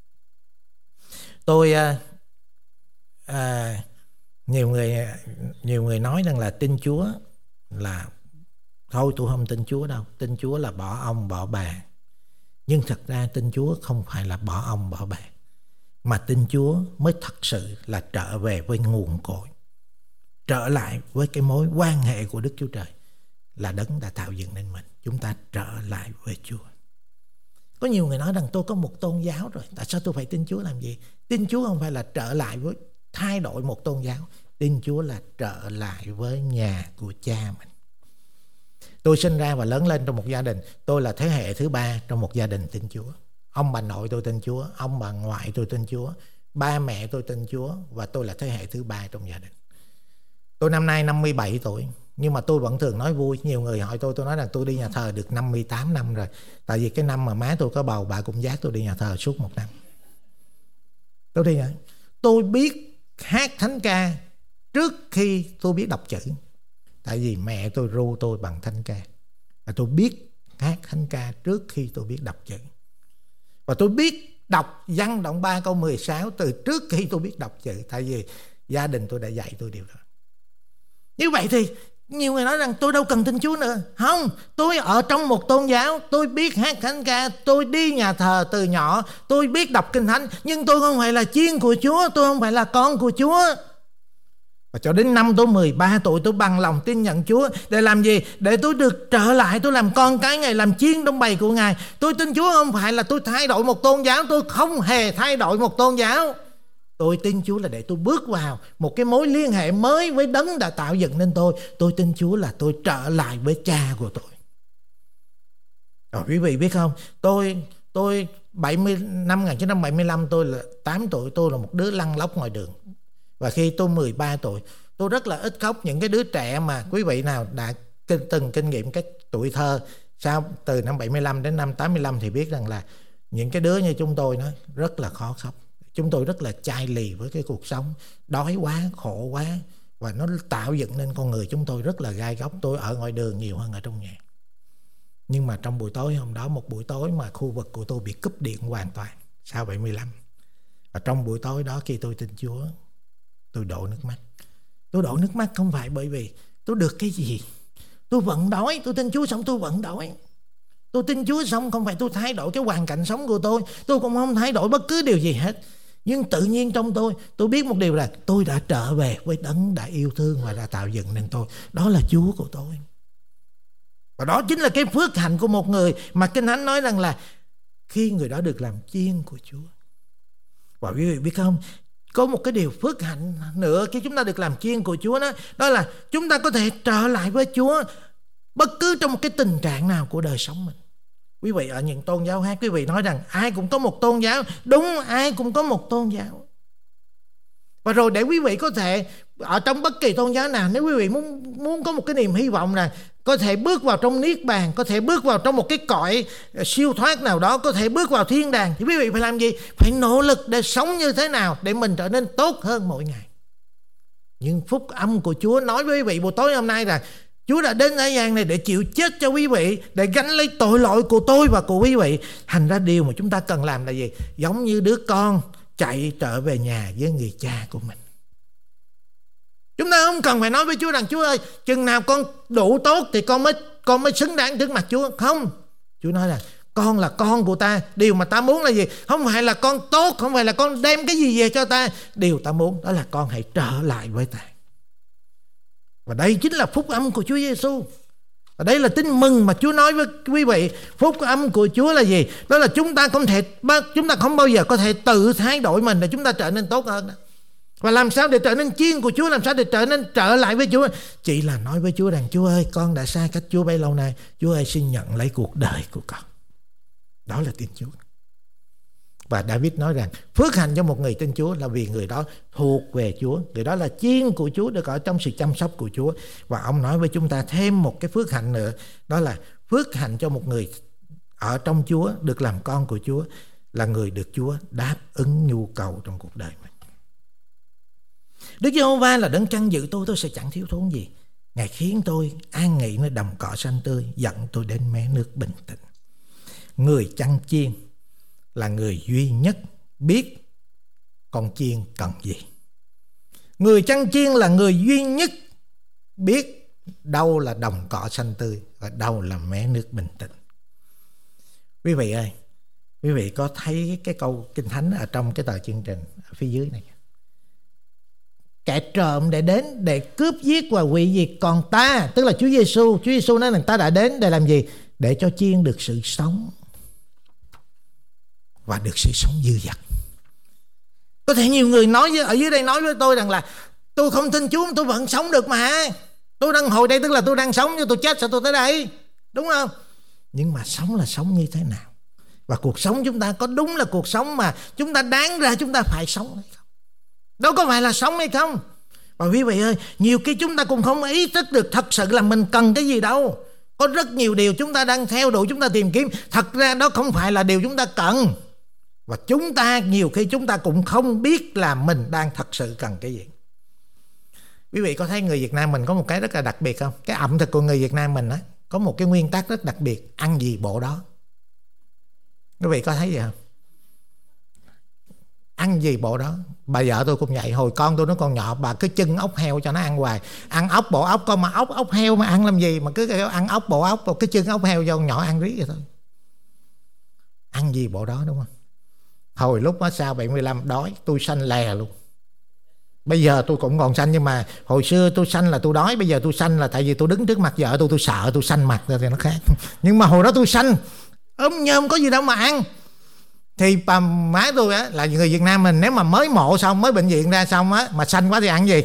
Nhiều người nói rằng là tin Chúa là thôi tôi không tin Chúa đâu. Tin Chúa là bỏ ông bỏ bà. Nhưng thật ra tin Chúa không phải là bỏ ông bỏ bà, mà tin Chúa mới thật sự là trở về với nguồn cội, trở lại với cái mối quan hệ của Đức Chúa Trời là đấng đã tạo dựng nên mình. Chúng ta trở lại với Chúa. Có nhiều người nói rằng tôi có một tôn giáo rồi, tại sao tôi phải tin Chúa làm gì? Tin Chúa không phải là trở lại với thay đổi một tôn giáo. Tin Chúa là trở lại với nhà của cha mình. Tôi sinh ra và lớn lên trong một gia đình. Tôi là thế hệ thứ 3 trong một gia đình tin Chúa. Ông bà nội tôi tin Chúa, ông bà ngoại tôi tin Chúa, ba mẹ tôi tin Chúa, và tôi là thế hệ thứ 3 trong gia đình. Tôi năm nay 57 tuổi, nhưng mà tôi vẫn thường nói vui. Nhiều người hỏi tôi nói rằng tôi đi nhà thờ được 58 năm rồi. Tại vì cái năm mà má tôi có bầu, bà cũng dắt tôi đi nhà thờ suốt 1 năm. Tôi biết hát thánh ca trước khi tôi biết đọc chữ. Tại vì mẹ tôi ru tôi bằng thánh ca. Và tôi biết hát thánh ca trước khi tôi biết đọc chữ. Và tôi biết đọc Giăng đoạn 3 câu 16 từ trước khi tôi biết đọc chữ. Tại vì gia đình tôi đã dạy tôi điều đó. Như vậy thì nhiều người nói rằng tôi đâu cần tin Chúa nữa. Không, tôi ở trong một tôn giáo, tôi biết hát thánh ca, tôi đi nhà thờ từ nhỏ, tôi biết đọc kinh thánh. Nhưng tôi không phải là chiên của Chúa, tôi không phải là con của Chúa. Và cho đến năm tôi 13 tuổi tôi bằng lòng tin nhận Chúa. Để làm gì? Để tôi được trở lại, tôi làm con cái Ngài, làm chiên trong bầy của Ngài. Tôi tin Chúa không phải là tôi thay đổi một tôn giáo. Tôi không hề thay đổi một tôn giáo. Tôi tin Chúa là để tôi bước vào một cái mối liên hệ mới với đấng đã tạo dựng nên tôi. Tôi tin Chúa là tôi trở lại với cha của tôi. Rồi quý vị biết không, tôi 1975 tôi là 8 tuổi, tôi là một đứa lăn lóc ngoài đường. Và khi tôi 13 tuổi, tôi rất là ít khóc. Những cái đứa trẻ mà quý vị nào đã từng kinh nghiệm cái tuổi thơ sau từ năm 75 đến năm 85 thì biết rằng là những cái đứa như chúng tôi nó rất là khó khóc. Chúng tôi rất là chai lì với cái cuộc sống, đói quá, khổ quá, và nó tạo dựng nên con người chúng tôi rất là gai góc. Tôi ở ngoài đường nhiều hơn ở trong nhà. Nhưng mà trong buổi tối hôm đó, một buổi tối mà khu vực của tôi bị cúp điện hoàn toàn sau 75. Và trong buổi tối đó khi tôi tin Chúa, tôi đổ nước mắt. Tôi đổ nước mắt không phải bởi vì tôi được cái gì. Tôi vẫn đói, tôi tin Chúa xong tôi vẫn đói. Tôi tin Chúa xong không phải tôi thay đổi cái hoàn cảnh sống của tôi cũng không thay đổi bất cứ điều gì hết. Nhưng tự nhiên trong tôi biết một điều là tôi đã trở về với đấng đã yêu thương và đã tạo dựng nên tôi. Đó là Chúa của tôi. Và đó chính là cái phước hạnh của một người mà Kinh Thánh nói rằng là khi người đó được làm chiên của Chúa. Và quý vị biết không, có một cái điều phước hạnh nữa khi chúng ta được làm chiên của Chúa đó là chúng ta có thể trở lại với Chúa bất cứ trong một cái tình trạng nào của đời sống mình. Quý vị ở những tôn giáo khác, quý vị nói rằng ai cũng có một tôn giáo. Đúng, ai cũng có một tôn giáo. Và rồi để quý vị có thể ở trong bất kỳ tôn giáo nào, nếu quý vị muốn có một cái niềm hy vọng là có thể bước vào trong niết bàn, có thể bước vào trong một cái cõi siêu thoát nào đó, có thể bước vào thiên đàng, thì quý vị phải làm gì? Phải nỗ lực để sống như thế nào để mình trở nên tốt hơn mỗi ngày. Nhưng phúc âm của Chúa nói với quý vị buổi tối hôm nay rằng Chúa đã đến thế gian này để chịu chết cho quý vị, để gánh lấy tội lỗi của tôi và của quý vị. Thành ra điều mà chúng ta cần làm là gì? Giống như đứa con chạy trở về nhà với người cha của mình. Chúng ta không cần phải nói với Chúa rằng Chúa ơi, chừng nào con đủ tốt thì con mới xứng đáng trước mặt Chúa. Không, Chúa nói là con là con của ta. Điều mà ta muốn là gì? Không phải là con tốt, không phải là con đem cái gì về cho ta. Điều ta muốn đó là con hãy trở lại với ta. Và đây chính là phúc âm của Chúa Giêsu. Và đây là tin mừng mà Chúa nói với quý vị. Phúc âm của Chúa là gì? Đó là chúng ta không bao giờ có thể tự thay đổi mình để chúng ta trở nên tốt hơn. Và làm sao để trở nên chiên của Chúa, làm sao để trở nên trở lại với Chúa? Chỉ là nói với Chúa rằng Chúa ơi, con đã xa cách Chúa bấy lâu nay, Chúa ơi xin nhận lấy cuộc đời của con. Đó là tin Chúa. Và David nói rằng phước hạnh cho một người tin Chúa là vì người đó thuộc về Chúa, người đó là chiên của Chúa, được ở trong sự chăm sóc của Chúa. Và ông nói với chúng ta thêm một cái phước hạnh nữa, đó là phước hạnh cho một người ở trong Chúa, được làm con của Chúa, là người được Chúa đáp ứng nhu cầu trong cuộc đời mình. Đức Giê-hô-va là đấng chăn giữ tôi sẽ chẳng thiếu thốn gì. Ngài khiến tôi an nghỉ nơi đồng cỏ xanh tươi, dẫn tôi đến mé nước bình tĩnh. Người chăn chiên là người duy nhất biết con chiên cần gì. Người chăn chiên là người duy nhất biết đâu là đồng cỏ xanh tươi và đâu là mé nước bình tĩnh. Quý vị ơi, quý vị có thấy cái câu Kinh Thánh ở trong cái tờ chương trình ở phía dưới này? Kẻ trộm để đến để cướp giết và hủy diệt, còn ta, tức là Chúa Giêsu nói rằng ta đã đến để làm gì? Để cho chiên được sự sống và được sự sống dư dật. Có thể nhiều người ở dưới đây nói với tôi rằng là tôi không tin Chúa, tôi vẫn sống được mà. Tôi đang ngồi đây tức là tôi đang sống, nhưng tôi chết sao tôi tới đây? Đúng không? Nhưng mà sống là sống như thế nào? Và cuộc sống chúng ta có đúng là cuộc sống mà chúng ta đáng ra chúng ta phải sống hay không? Đó có phải là sống hay không? Và quý vị ơi, nhiều khi chúng ta cũng không ý thức được thật sự là mình cần cái gì đâu. Có rất nhiều điều chúng ta đang theo đuổi, chúng ta tìm kiếm, thật ra đó không phải là điều chúng ta cần. Và chúng ta nhiều khi chúng ta cũng không biết là mình đang thật sự cần cái gì. Quý vị có thấy người Việt Nam mình có một cái rất là đặc biệt không? Cái ẩm thực của người Việt Nam mình á, có một cái nguyên tắc rất đặc biệt: ăn gì bộ đó. Quý vị có thấy gì không? Ăn gì bộ đó. Bà vợ tôi cũng vậy, hồi con tôi nó còn nhỏ, bà cứ chưng ốc heo cho nó ăn hoài. Ăn ốc bộ ốc, con mà ốc heo mà ăn làm gì mà cứ ăn ốc bộ ốc, cái chưng ốc heo cho con nhỏ ăn riết vậy thôi. Ăn gì bộ đó, đúng không? Hồi lúc đó sau 75 đói tôi xanh lè luôn. Bây giờ tôi cũng còn xanh, nhưng mà hồi xưa tôi xanh là tôi đói, bây giờ tôi xanh là tại vì tôi đứng trước mặt vợ tôi sợ tôi xanh mặt ra thì nó khác. Nhưng mà hồi đó tôi xanh ốm nhôm có gì đâu mà ăn. Thì bà má tôi á, là người Việt Nam mình, nếu mà mới mộ xong, mới bệnh viện ra xong á, mà xanh quá thì ăn gì?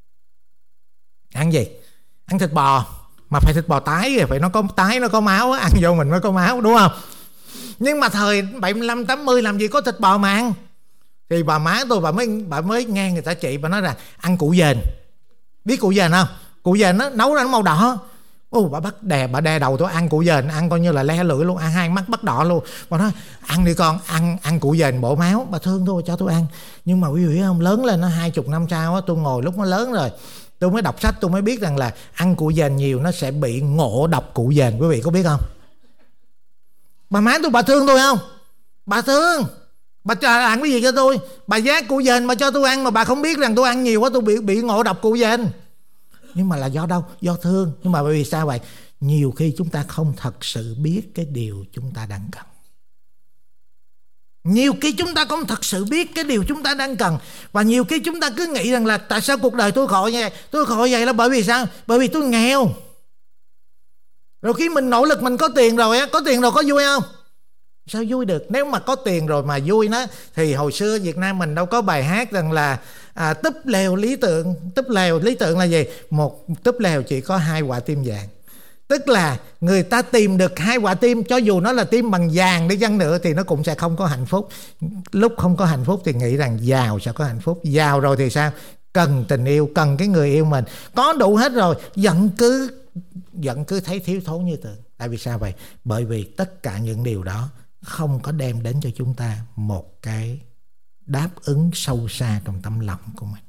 Ăn gì? Ăn thịt bò. Mà phải thịt bò tái rồi, phải nó có tái, nó có máu á, ăn vô mình mới có máu, đúng không? Nhưng mà thời 75, 80 làm gì có thịt bò mà ăn. Thì bà má tôi bà mới nghe người ta chị, bà nói là ăn củ dền. Biết củ dền không? Củ dền nó nấu ra nó màu đỏ. Bà đè đầu tôi ăn củ dền, ăn coi như là le lưỡi luôn, ăn hai mắt bắt đỏ luôn. Bà nói ăn đi con, ăn củ dền bổ máu. Bà thương tôi cho tôi ăn. Nhưng mà quý vị không, lớn lên nó 20 năm sau á, tôi ngồi lúc nó lớn rồi, tôi mới đọc sách, tôi mới biết rằng là ăn củ dền nhiều nó sẽ bị ngộ độc củ dền. Quý vị có biết không? Bà má tôi bà thương tôi không? Bà thương. Bà làm cái gì cho tôi? Bà vác củ dền mà cho tôi ăn, mà bà không biết rằng tôi ăn nhiều quá tôi bị ngộ độc củ dền. Nhưng mà là do đâu? Do thương. Nhưng mà bởi vì sao vậy? Nhiều khi chúng ta không thật sự biết cái điều chúng ta đang cần. Nhiều khi chúng ta không thật sự biết cái điều chúng ta đang cần. Và nhiều khi chúng ta cứ nghĩ rằng là tại sao cuộc đời tôi khổ vậy? Tôi khổ vậy là bởi vì sao? Bởi vì tôi nghèo. Rồi khi mình nỗ lực mình có tiền rồi á, có tiền rồi có vui không? Sao vui được? Nếu mà có tiền rồi mà vui nó, thì hồi xưa Việt Nam mình đâu có bài hát rằng là túp lều lý tưởng. Túp lều lý tưởng là gì? Một túp lều chỉ có 2 quả tim vàng. Tức là người ta tìm được 2 quả tim, cho dù nó là tim bằng vàng đi chăng nữa thì nó cũng sẽ không có hạnh phúc. Lúc không có hạnh phúc thì nghĩ rằng giàu sẽ có hạnh phúc. Giàu rồi thì sao? cần tình yêu, cần cái người yêu mình. Có đủ hết rồi, vẫn cứ thấy thiếu thốn như thường. Tại vì sao vậy? Bởi vì tất cả những điều đó không có đem đến cho chúng ta một cái đáp ứng sâu xa trong tấm lòng của mình.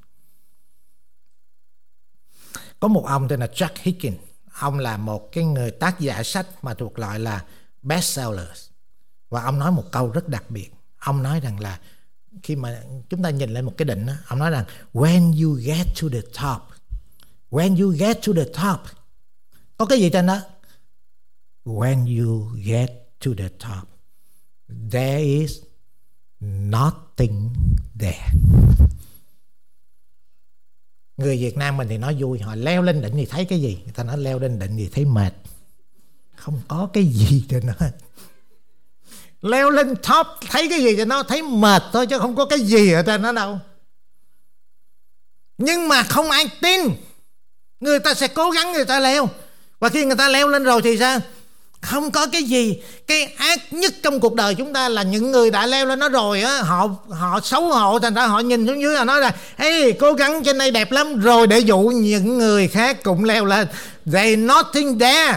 Có một ông tên là Jack Higgins. Ông là một cái người tác giả sách mà thuộc loại là bestsellers. Và ông nói một câu rất đặc biệt. Ông nói rằng là khi mà chúng ta nhìn lên một cái đỉnh đó, ông nói rằng when you get to the top, when you get to the top, có cái gì trên đó? When you get to the top, there is nothing there. Người Việt Nam mình thì nói vui, họ leo lên đỉnh thì thấy cái gì? Người ta nói leo lên đỉnh thì thấy mệt. Không có cái gì trên đó. Leo lên top thấy cái gì cho nó thấy mệt thôi, chứ không có cái gì ở trên đó đâu. Nhưng mà không ai tin. Người ta sẽ cố gắng người ta leo. Và khi người ta leo lên rồi thì sao? Không có cái gì. Cái ác nhất trong cuộc đời chúng ta là những người đã leo lên nó rồi á, họ xấu hổ, thành ra họ nhìn xuống dưới và nói là hey, cố gắng trên đây đẹp lắm, rồi để dụ những người khác cũng leo lên. They nothing there.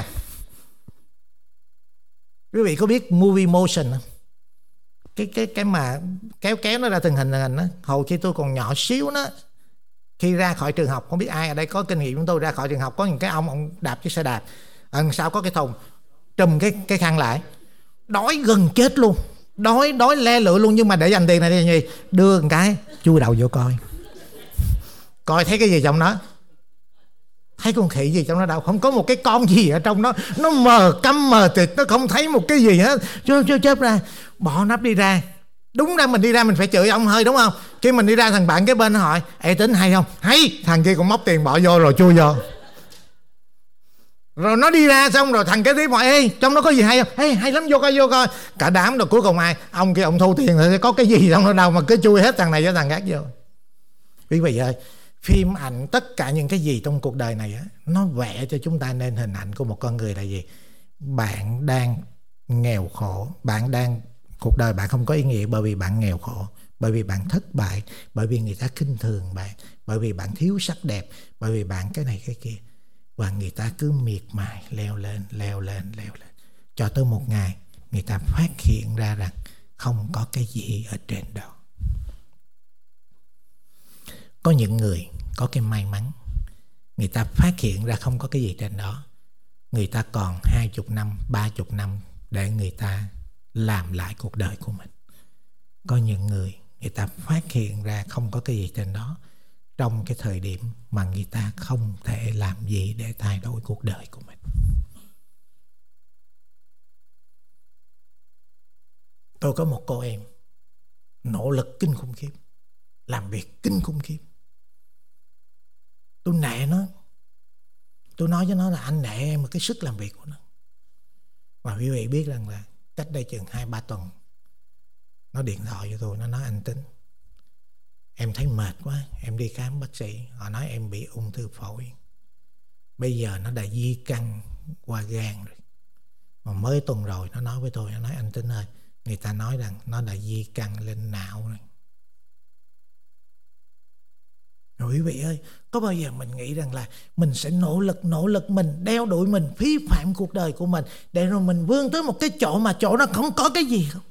Quý vị có biết movie motion không? Cái mà kéo nó ra từng hình đó. Hồi khi tôi còn nhỏ xíu đó, khi ra khỏi trường học, không biết ai ở đây có kinh nghiệm, chúng tôi ra khỏi trường học có những cái ông đạp chiếc xe đạp, đằng sau có cái thùng trùm cái khăn lại, đói gần chết luôn, đói le lựa luôn, nhưng mà để dành tiền này thì gì, đưa một cái chui đầu vô coi thấy cái gì trong đó, thấy con khỉ gì trong đó đâu, không có một cái con gì ở trong đó, nó mờ câm mờ tịt, nó không thấy một cái gì hết. Chớp ra, bỏ nắp đi ra. Đúng ra mình đi ra mình phải chửi ông hơi, đúng không? Khi mình đi ra, thằng bạn cái bên nó hỏi ê tính hay không? Hay. Thằng kia cũng móc tiền bỏ vô rồi chui vô. Rồi nó đi ra xong rồi thằng kế tiếp hỏi ê trong đó có gì hay không? Ê hay lắm, vô coi. Cả đám rồi cuối cùng ai? Ông kia ông thu tiền rồi, có cái gì trong đó đâu mà cứ chui hết thằng này với thằng khác vô. Quý vị ơi, phim ảnh, tất cả những cái gì trong cuộc đời này á, nó vẽ cho chúng ta nên hình ảnh của một con người là gì? Bạn đang nghèo khổ, cuộc đời bạn không có ý nghĩa bởi vì bạn nghèo khổ, bởi vì bạn thất bại, bởi vì người ta khinh thường bạn, bởi vì bạn thiếu sắc đẹp, bởi vì bạn cái này cái kia. Và người ta cứ miệt mài leo lên cho tới một ngày người ta phát hiện ra rằng không có cái gì ở trên đó. Có những người có cái may mắn, người ta phát hiện ra không có cái gì trên đó, người ta còn 20 năm, 30 năm để người ta làm lại cuộc đời của mình. Có những người ta phát hiện ra không có cái gì trên đó trong cái thời điểm mà người ta không thể làm gì để thay đổi cuộc đời của mình. Tôi có một cô em nỗ lực kinh khủng khiếp, làm việc kinh khủng khiếp. Tôi nể nó. Tôi nói với nó là anh nể em một cái sức làm việc của nó. Và quý vị biết rằng là cách đây chừng 2-3 tuần nó điện thoại cho tôi, nó nói anh Tính, em thấy mệt quá, em đi khám bác sĩ, họ nói em bị ung thư phổi. Bây giờ nó đã di căn qua gan rồi. Mà mới tuần rồi nó nói với tôi, nó nói anh Tính ơi, người ta nói rằng nó đã di căn lên não rồi. Rồi quý vị ơi, có bao giờ mình nghĩ rằng là mình sẽ nỗ lực mình đeo đuổi, mình phí phạm cuộc đời của mình để rồi mình vươn tới một cái chỗ mà chỗ nó không có cái gì không?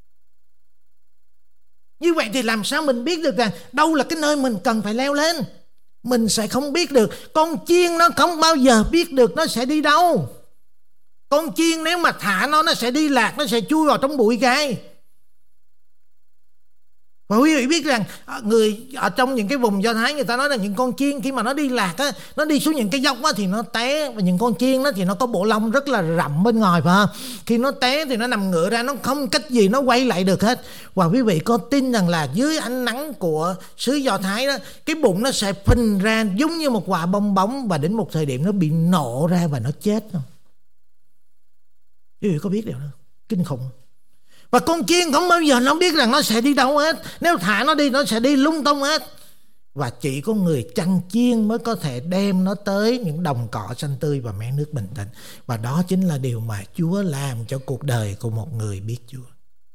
Như vậy thì làm sao mình biết được rằng đâu là cái nơi mình cần phải leo lên? Mình sẽ không biết được. Con chiên nó không bao giờ biết được nó sẽ đi đâu. Con chiên nếu mà thả nó sẽ đi lạc, nó sẽ chui vào trong bụi gai. Và quý vị biết rằng người ở trong những cái vùng Do Thái, người ta nói là những con chiên khi mà nó đi lạc á, nó đi xuống những cái dốc á thì nó té. Và những con chiên đó thì nó có bộ lông rất là rậm bên ngoài, phải không? Khi nó té thì nó nằm ngửa ra, nó không cách gì nó quay lại được hết. Và quý vị có tin rằng là dưới ánh nắng của xứ Do Thái đó, cái bụng nó sẽ phình ra giống như một quả bong bóng, và đến một thời điểm nó bị nổ ra và nó chết không? Quý vị có biết điều đó? Kinh khủng. Và con chiên không bao giờ nó biết rằng nó sẽ đi đâu hết. Nếu thả nó đi, nó sẽ đi lung tung hết. Và chỉ có người chăn chiên mới có thể đem nó tới những đồng cỏ xanh tươi và mé nước bình tĩnh. Và đó chính là điều mà Chúa làm cho cuộc đời của một người biết Chúa.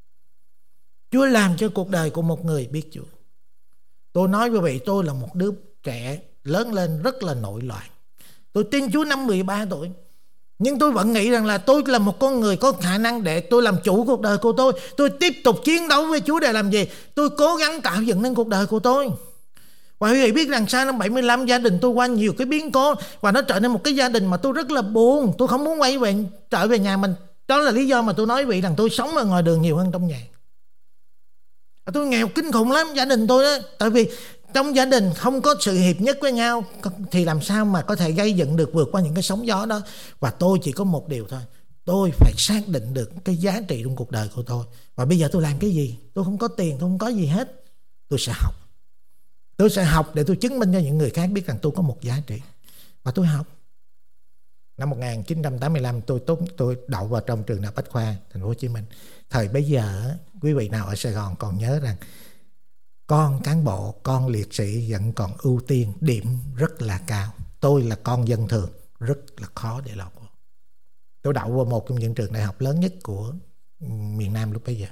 Chúa làm cho cuộc đời của một người biết Chúa. Tôi nói với vị, tôi là một đứa trẻ lớn lên rất là nội loạn. Tôi tin Chúa năm 13 tuổi. Nhưng tôi vẫn nghĩ rằng là tôi là một con người có khả năng để tôi làm chủ cuộc đời của tôi. Tôi tiếp tục chiến đấu với Chúa để làm gì? Tôi cố gắng tạo dựng nên cuộc đời của tôi. Và quý vị biết rằng sau năm 75 gia đình tôi qua nhiều cái biến cố, và nó trở nên một cái gia đình mà tôi rất là buồn. Tôi không muốn trở về nhà mình. Đó là lý do mà tôi nói quý vị rằng tôi sống ở ngoài đường nhiều hơn trong nhà. Tôi nghèo kinh khủng lắm, gia đình tôi đó. Tại vì trong gia đình không có sự hiệp nhất với nhau thì làm sao mà có thể gây dựng được, vượt qua những cái sóng gió đó. Và tôi chỉ có một điều thôi, tôi phải xác định được cái giá trị trong cuộc đời của tôi. Và bây giờ tôi làm cái gì? Tôi không có tiền, tôi không có gì hết. Tôi sẽ học. Tôi sẽ học để tôi chứng minh cho những người khác biết rằng tôi có một giá trị. Và tôi học. Năm 1985 tôi đậu vào trong trường Đại học Bách khoa Thành phố Hồ Chí Minh. Thời bấy giờ quý vị nào ở Sài Gòn còn nhớ rằng con cán bộ, con liệt sĩ vẫn còn ưu tiên, điểm rất là cao. Tôi là con dân thường, rất là khó để lọt. Tôi đậu vào một trong những trường đại học lớn nhất của miền Nam lúc bấy giờ.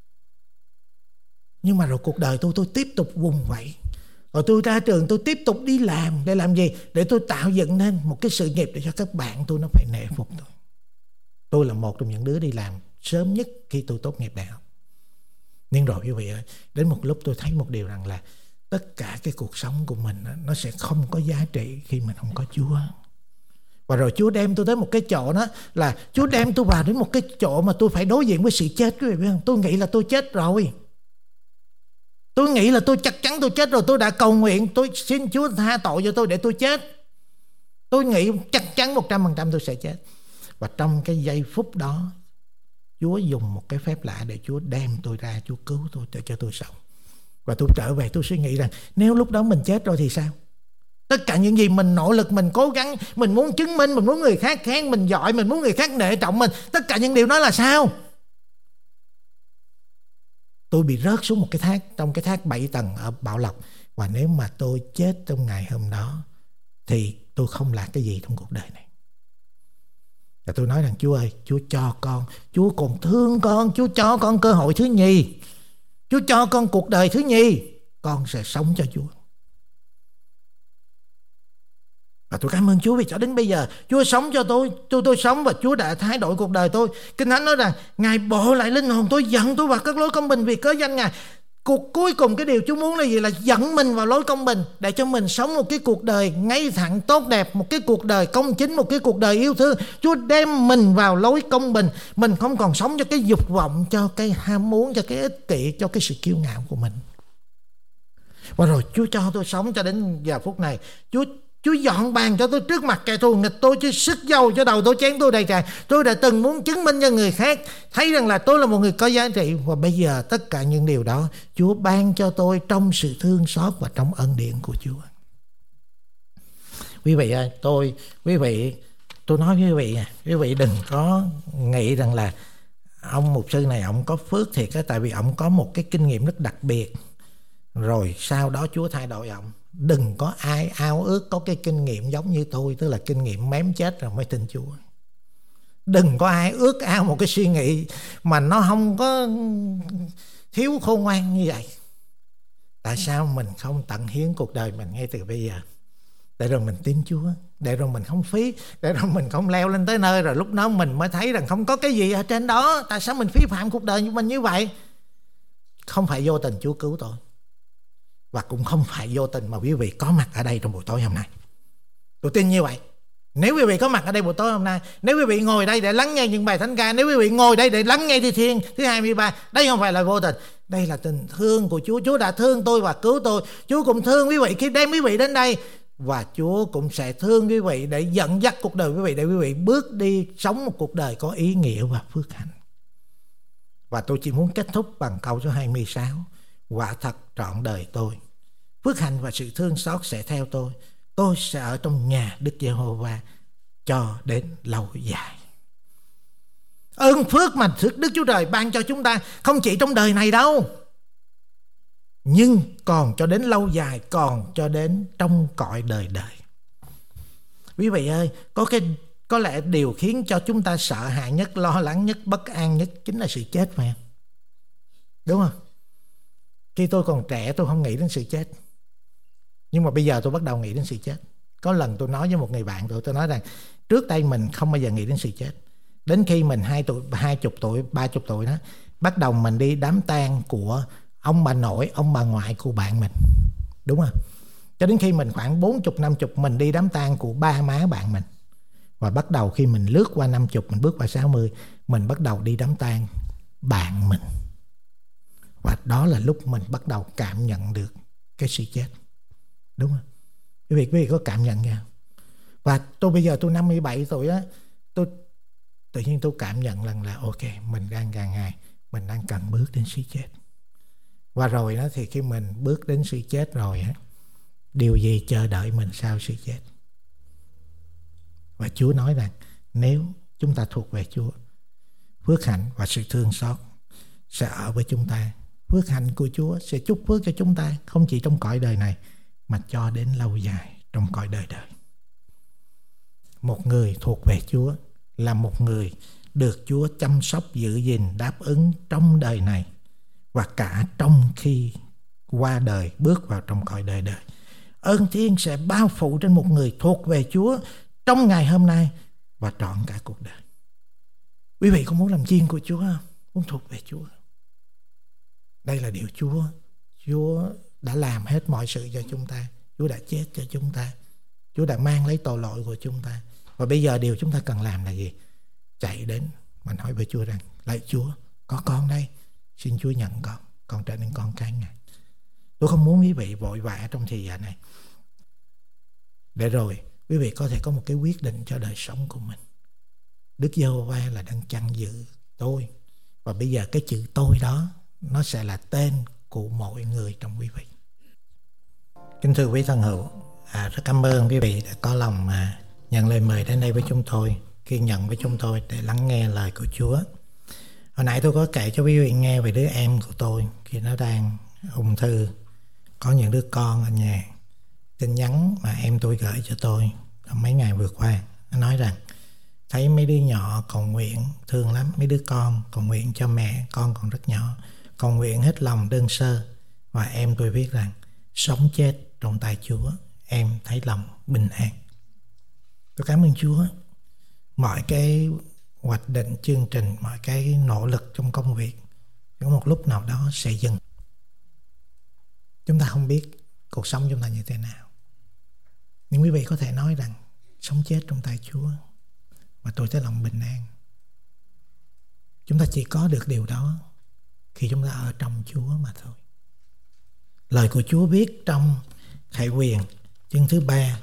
Nhưng mà rồi cuộc đời tôi tiếp tục vùng vẫy. Rồi tôi ra trường tôi tiếp tục đi làm. Để làm gì? Để tôi tạo dựng nên một cái sự nghiệp để cho các bạn tôi nó phải nể phục tôi. Tôi là một trong những đứa đi làm sớm nhất khi tôi tốt nghiệp đại học. Nhưng rồi quý vị ơi, đến một lúc tôi thấy một điều rằng là tất cả cái cuộc sống của mình nó sẽ không có giá trị khi mình không có Chúa. Và rồi Chúa đem tôi tới một cái chỗ đó là Chúa đem tôi vào đến một cái chỗ mà tôi phải đối diện với sự chết, quý vị biết không? Tôi nghĩ là tôi chết rồi. Tôi nghĩ là tôi chắc chắn tôi chết rồi. Tôi đã cầu nguyện, tôi xin Chúa tha tội cho tôi để tôi chết. Tôi nghĩ chắc chắn 100% tôi sẽ chết. Và trong cái giây phút đó, Chúa dùng một cái phép lạ để Chúa đem tôi ra, Chúa cứu tôi để cho tôi sống. Và tôi trở về tôi suy nghĩ rằng nếu lúc đó mình chết rồi thì sao? Tất cả những gì mình nỗ lực, mình cố gắng, mình muốn chứng minh, mình muốn người khác khen mình giỏi, mình muốn người khác nể trọng mình, tất cả những điều đó là sao? Tôi bị rớt xuống một cái thác, trong cái thác 7 tầng ở Bảo Lộc. Và nếu mà tôi chết trong ngày hôm đó thì tôi không là cái gì trong cuộc đời này. Và tôi nói rằng Chúa ơi, Chúa cho con, Chúa còn thương con, Chúa cho con cơ hội thứ nhì, Chúa cho con cuộc đời thứ nhì, con sẽ sống cho Chúa. Và tôi cảm ơn Chúa vì cho đến bây giờ Chúa sống cho tôi sống và Chúa đã thay đổi cuộc đời tôi. Kinh Thánh nói rằng Ngài bộ lại linh hồn tôi, dẫn tôi vào các lối công bình vì cớ danh Ngài. Cuộc cuối cùng cái điều Chúa muốn là gì? Là dẫn mình vào lối công bình để cho mình sống một cái cuộc đời ngay thẳng tốt đẹp, một cái cuộc đời công chính, một cái cuộc đời yêu thương. Chúa đem mình vào lối công bình. Mình không còn sống cho cái dục vọng, cho cái ham muốn, cho cái ích kỷ, cho cái sự kiêu ngạo của mình. Và rồi Chúa cho tôi sống cho đến giờ phút này. Chúa dọn bàn cho tôi trước mặt kẻ thù nghịch tôi, chứ sức dầu cho đầu tôi, chén tôi đầy tràn. Tôi đã từng muốn chứng minh cho người khác thấy rằng là tôi là một người có giá trị. Và bây giờ tất cả những điều đó Chúa ban cho tôi trong sự thương xót và trong ân điển của Chúa. Quý vị ơi, tôi nói với quý vị đừng có nghĩ rằng là ông mục sư này ông có phước thiệt á, tại vì ông có một cái kinh nghiệm rất đặc biệt rồi sau đó Chúa thay đổi ông. Đừng có ai ao ước có cái kinh nghiệm giống như tôi, tức là kinh nghiệm mém chết rồi mới tin Chúa. Đừng có ai ước ao một cái suy nghĩ mà nó không có thiếu khôn ngoan như vậy. Tại sao mình không tận hiến cuộc đời mình ngay từ bây giờ, để rồi mình tin Chúa, để rồi mình không phí, để rồi mình không leo lên tới nơi rồi lúc đó mình mới thấy rằng không có cái gì ở trên đó. Tại sao mình phí phạm cuộc đời của mình như vậy? Không phải vô tình Chúa cứu tôi, và cũng không phải vô tình mà quý vị có mặt ở đây trong buổi tối hôm nay. Tôi tin như vậy. Nếu quý vị có mặt ở đây buổi tối hôm nay, nếu quý vị ngồi đây để lắng nghe những bài thánh ca, nếu quý vị ngồi đây để lắng nghe thi thiên thứ 23, đây không phải là vô tình. Đây là tình thương của Chúa. Chúa đã thương tôi và cứu tôi. Chúa cũng thương quý vị khi đem quý vị đến đây. Và Chúa cũng sẽ thương quý vị để dẫn dắt cuộc đời quý vị, để quý vị bước đi sống một cuộc đời có ý nghĩa và phước hạnh. Và tôi chỉ muốn kết thúc bằng câu số 26. Quả thật trọn đời tôi, phước hạnh và sự thương xót sẽ theo tôi. Tôi sẽ ở trong nhà Đức Giê-hô-va cho đến lâu dài. Ơn phước mà Đức Chúa Trời ban cho chúng ta không chỉ trong đời này đâu, nhưng còn cho đến lâu dài, còn cho đến trong cõi đời đời. Quý vị ơi, có lẽ điều khiến cho chúng ta sợ hãi nhất, lo lắng nhất, bất an nhất chính là sự chết, phải không? Đúng không? Khi tôi còn trẻ tôi không nghĩ đến sự chết. Nhưng mà bây giờ tôi bắt đầu nghĩ đến sự chết. Có lần tôi nói với một người bạn tôi nói rằng trước đây mình không bao giờ nghĩ đến sự chết. Đến khi mình 20 tuổi, 30 tuổi đó, bắt đầu mình đi đám tang của ông bà nội, ông bà ngoại của bạn mình. Đúng không? Cho đến khi mình khoảng 40-50 mình đi đám tang của ba má bạn mình. Và bắt đầu khi mình lướt qua 50, mình bước qua 60, mình bắt đầu đi đám tang bạn mình. Và đó là lúc mình bắt đầu cảm nhận được cái sự chết. Đúng không? Quý vị có cảm nhận nha. Và bây giờ tôi 57 tuổi á, tự nhiên tôi cảm nhận rằng là ok, mình đang càng ngày mình đang cần bước đến sự chết. Và rồi đó thì khi mình bước đến sự chết rồi á, điều gì chờ đợi mình sau sự chết? Và Chúa nói rằng nếu chúng ta thuộc về Chúa, phước hạnh và sự thương xót sẽ ở với chúng ta. Phước hạnh của Chúa sẽ chúc phước cho chúng ta, không chỉ trong cõi đời này mà cho đến lâu dài trong cõi đời đời. Một người thuộc về Chúa là một người được Chúa chăm sóc, giữ gìn, đáp ứng trong đời này và cả trong khi qua đời, bước vào trong cõi đời đời. Ơn Thiên sẽ bao phủ trên một người thuộc về Chúa trong ngày hôm nay và trọn cả cuộc đời. Quý vị có muốn làm chiên của Chúa không? Muốn thuộc về Chúa? Đây là điều Chúa đã làm hết mọi sự cho chúng ta. Chúa đã chết cho chúng ta. Chúa đã mang lấy tội lỗi của chúng ta. Và bây giờ điều chúng ta cần làm là gì? Chạy đến mà nói với Chúa rằng: lạy Chúa, có con đây, xin Chúa nhận con trở nên con cái Ngài. Tôi không muốn quý vị vội vã trong thời gian này, để rồi quý vị có thể có một cái quyết định cho đời sống của mình. Đức Giê-hô-va là đang chăn giữ tôi, và bây giờ cái chữ tôi đó nó sẽ là tên của mỗi người trong quý vị. Kính thưa quý thân hữu, rất cảm ơn quý vị đã có lòng nhận lời mời đến đây với chúng tôi, kiên nhẫn với chúng tôi để lắng nghe lời của Chúa. Hồi nãy tôi có kể cho quý vị nghe về đứa em của tôi khi nó đang ung thư, có những đứa con ở nhà. Tin nhắn mà em tôi gửi cho tôi trong mấy ngày vừa qua, nó nói rằng thấy mấy đứa nhỏ cầu nguyện, thương lắm, mấy đứa con cầu nguyện cho mẹ, con còn rất nhỏ, cầu nguyện hết lòng đơn sơ. Và em tôi viết rằng sống chết trong tay Chúa, em thấy lòng bình an. Tôi cảm ơn Chúa. Mọi cái hoạch định chương trình, mọi cái nỗ lực trong công việc có một lúc nào đó sẽ dừng. Chúng ta không biết cuộc sống chúng ta như thế nào, nhưng quý vị có thể nói rằng sống chết trong tay Chúa và tôi thấy lòng bình an. Chúng ta chỉ có được điều đó khi chúng ta ở trong Chúa mà thôi. Lời của Chúa viết trong Khải Huyền chương thứ 3,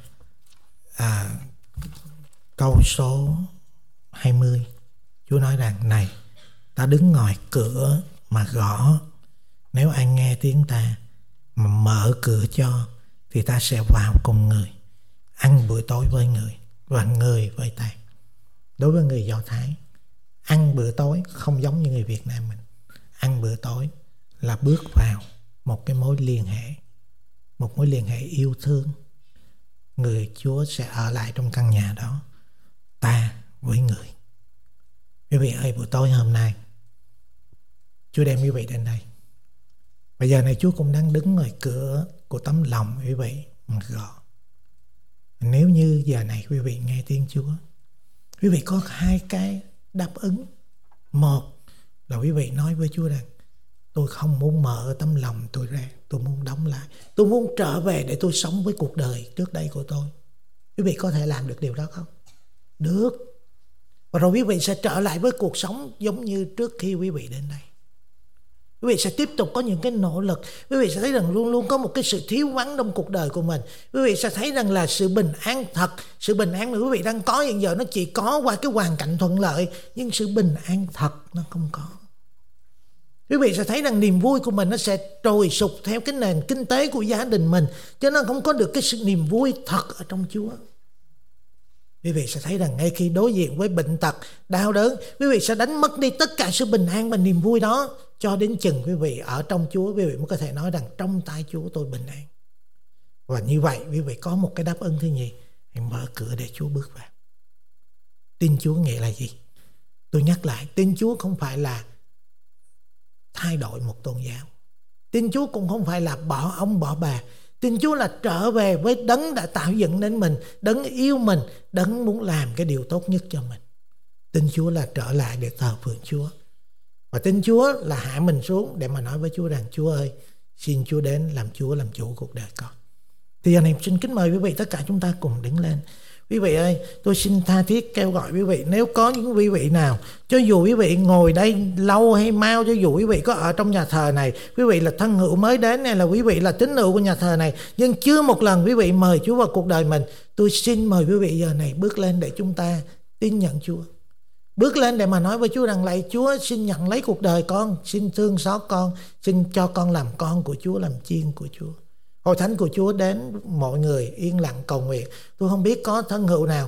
câu số 20. Chúa nói rằng: này, ta đứng ngoài cửa mà gõ, nếu ai nghe tiếng ta mà mở cửa cho, thì ta sẽ vào cùng người, ăn bữa tối với người và người với ta. Đối với người Do Thái, ăn bữa tối không giống như người Việt Nam mình. Ăn bữa tối là bước vào một cái mối liên hệ, một mối liên hệ yêu thương. Người Chúa sẽ ở lại trong căn nhà đó, ta với người. Quý vị ơi, buổi tối hôm nay Chúa đem quý vị đến đây. Bây giờ này Chúa cũng đang đứng ngoài cửa của tấm lòng quý vị mà gõ. Nếu như giờ này quý vị nghe tiếng Chúa, quý vị có hai cái đáp ứng. Một là quý vị nói với Chúa rằng: tôi không muốn mở tấm lòng tôi ra, tôi muốn đóng lại, tôi muốn trở về để tôi sống với cuộc đời trước đây của tôi. Quý vị có thể làm được điều đó không? Được. Và rồi quý vị sẽ trở lại với cuộc sống giống như trước khi quý vị đến đây. Quý vị sẽ tiếp tục có những cái nỗ lực. Quý vị sẽ thấy rằng luôn luôn có một cái sự thiếu vắng trong cuộc đời của mình. Quý vị sẽ thấy rằng là sự bình an thật, sự bình an mà quý vị đang có hiện giờ nó chỉ có qua cái hoàn cảnh thuận lợi, nhưng sự bình an thật nó không có. Quý vị sẽ thấy rằng niềm vui của mình nó sẽ trồi sụp theo cái nền kinh tế của gia đình mình, cho nên không có được cái sự niềm vui thật ở trong Chúa. Quý vị sẽ thấy rằng ngay khi đối diện với bệnh tật, đau đớn, quý vị sẽ đánh mất đi tất cả sự bình an và niềm vui đó, cho đến chừng quý vị ở trong Chúa, quý vị mới có thể nói rằng trong tay Chúa tôi bình an. Và như vậy quý vị có một cái đáp ứng thứ nhì: hãy mở cửa để Chúa bước vào. Tin Chúa nghĩa là gì? Tôi nhắc lại, tin Chúa không phải là thay đổi một tôn giáo. Tin Chúa cũng không phải là bỏ ông bỏ bà. Tin Chúa là trở về với đấng đã tạo dựng nên mình, đấng yêu mình, đấng muốn làm cái điều tốt nhất cho mình. Tin Chúa là trở lại để thờ phượng Chúa. Và tin Chúa là hạ mình xuống để mà nói với Chúa rằng: Chúa ơi, xin Chúa đến làm Chúa, làm chủ cuộc đời con. Thì giờ này xin kính mời quý vị tất cả chúng ta cùng đứng lên. Quý vị ơi, tôi xin tha thiết kêu gọi quý vị, nếu có những quý vị nào, cho dù quý vị ngồi đây lâu hay mau, cho dù quý vị có ở trong nhà thờ này, quý vị là thân hữu mới đến hay là quý vị là tín hữu của nhà thờ này, nhưng chưa một lần quý vị mời Chúa vào cuộc đời mình, tôi xin mời quý vị giờ này bước lên để chúng ta tin nhận Chúa. Bước lên để mà nói với Chúa rằng: lạy Chúa, xin nhận lấy cuộc đời con, xin thương xót con, xin cho con làm con của Chúa, làm chiên của Chúa. Hội thánh của Chúa đến mọi người yên lặng cầu nguyện. Tôi không biết có thân hữu nào,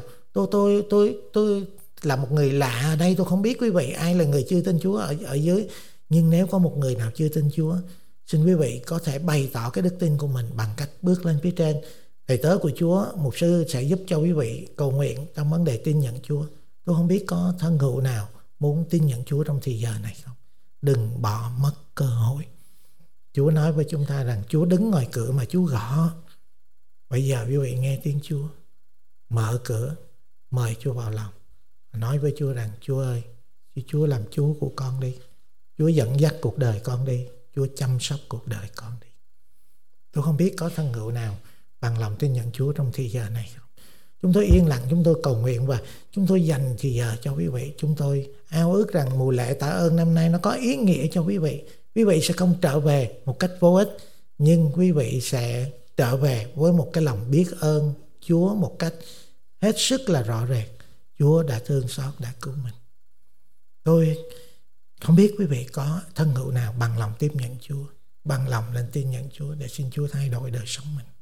tôi là một người lạ ở đây, tôi không biết quý vị ai là người chưa tin Chúa ở dưới. Nhưng nếu có một người nào chưa tin Chúa, xin quý vị có thể bày tỏ cái đức tin của mình bằng cách bước lên phía trên. Thầy tớ của Chúa, mục sư sẽ giúp cho quý vị cầu nguyện trong vấn đề tin nhận Chúa. Tôi không biết có thân hữu nào muốn tin nhận Chúa trong thời giờ này không? Đừng bỏ mất cơ hội. Chúa nói với chúng ta rằng Chúa đứng ngoài cửa mà Chúa gõ. Bây giờ quý vị nghe tiếng Chúa, mở cửa, mời Chúa vào lòng, nói với Chúa rằng: Chúa ơi, Chúa làm Chúa của con đi. Chúa dẫn dắt cuộc đời con đi. Chúa chăm sóc cuộc đời con đi. Tôi không biết có thân hữu nào bằng lòng tin nhận Chúa trong thời giờ này không? Chúng tôi yên lặng, chúng tôi cầu nguyện và chúng tôi dành thời giờ cho quý vị. Chúng tôi ao ước rằng mùa lễ tạ ơn năm nay nó có ý nghĩa cho quý vị. Quý vị sẽ không trở về một cách vô ích, nhưng quý vị sẽ trở về với một cái lòng biết ơn Chúa một cách hết sức là rõ rệt. Chúa đã thương xót, đã cứu mình. Tôi không biết quý vị có thân hữu nào bằng lòng tiếp nhận Chúa, bằng lòng lên tin nhận Chúa để xin Chúa thay đổi đời sống mình.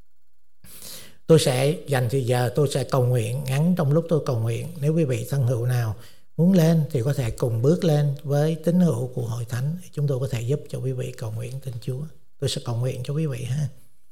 Tôi sẽ dành thời giờ, tôi sẽ cầu nguyện ngắn trong lúc tôi cầu nguyện. Nếu quý vị thân hữu nào muốn lên thì có thể cùng bước lên với tín hữu của hội thánh. Chúng tôi có thể giúp cho quý vị cầu nguyện tin Chúa. Tôi sẽ cầu nguyện cho quý vị ha.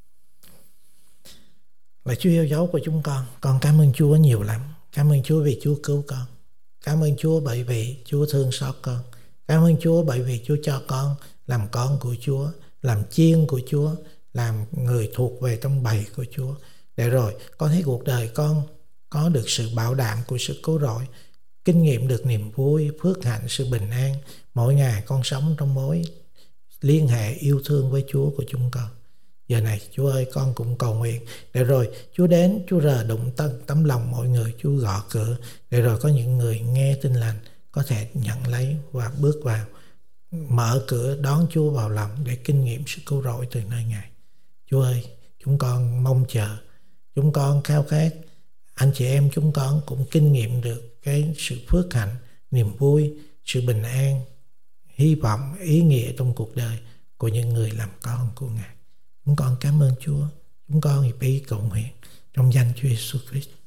Và Chúa yêu dấu của chúng con cảm ơn Chúa nhiều lắm. Cảm ơn Chúa vì Chúa cứu con. Cảm ơn Chúa bởi vì Chúa thương xót con. Cảm ơn Chúa bởi vì Chúa cho con làm con của Chúa, làm chiên của Chúa, làm người thuộc về trong bầy của Chúa. Để rồi con thấy cuộc đời con có được sự bảo đảm của sự cứu rỗi, kinh nghiệm được niềm vui, phước hạnh, sự bình an. Mỗi ngày con sống trong mối liên hệ yêu thương với Chúa của chúng con. Giờ này Chúa ơi, con cũng cầu nguyện để rồi Chúa đến, Chúa rờ đụng tấm lòng mọi người, Chúa gõ cửa để rồi có những người nghe tin lành có thể nhận lấy và bước vào, mở cửa đón Chúa vào lòng để kinh nghiệm sự cứu rỗi từ nơi Ngài. Chúa ơi, chúng con mong chờ, chúng con khao khát anh chị em chúng con cũng kinh nghiệm được cái sự phước hạnh, niềm vui, sự bình an, hy vọng, ý nghĩa trong cuộc đời của những người làm con của Ngài. Chúng con cảm ơn Chúa. Chúng con hiệp ý cầu nguyện trong danh Chúa Jesus Christ.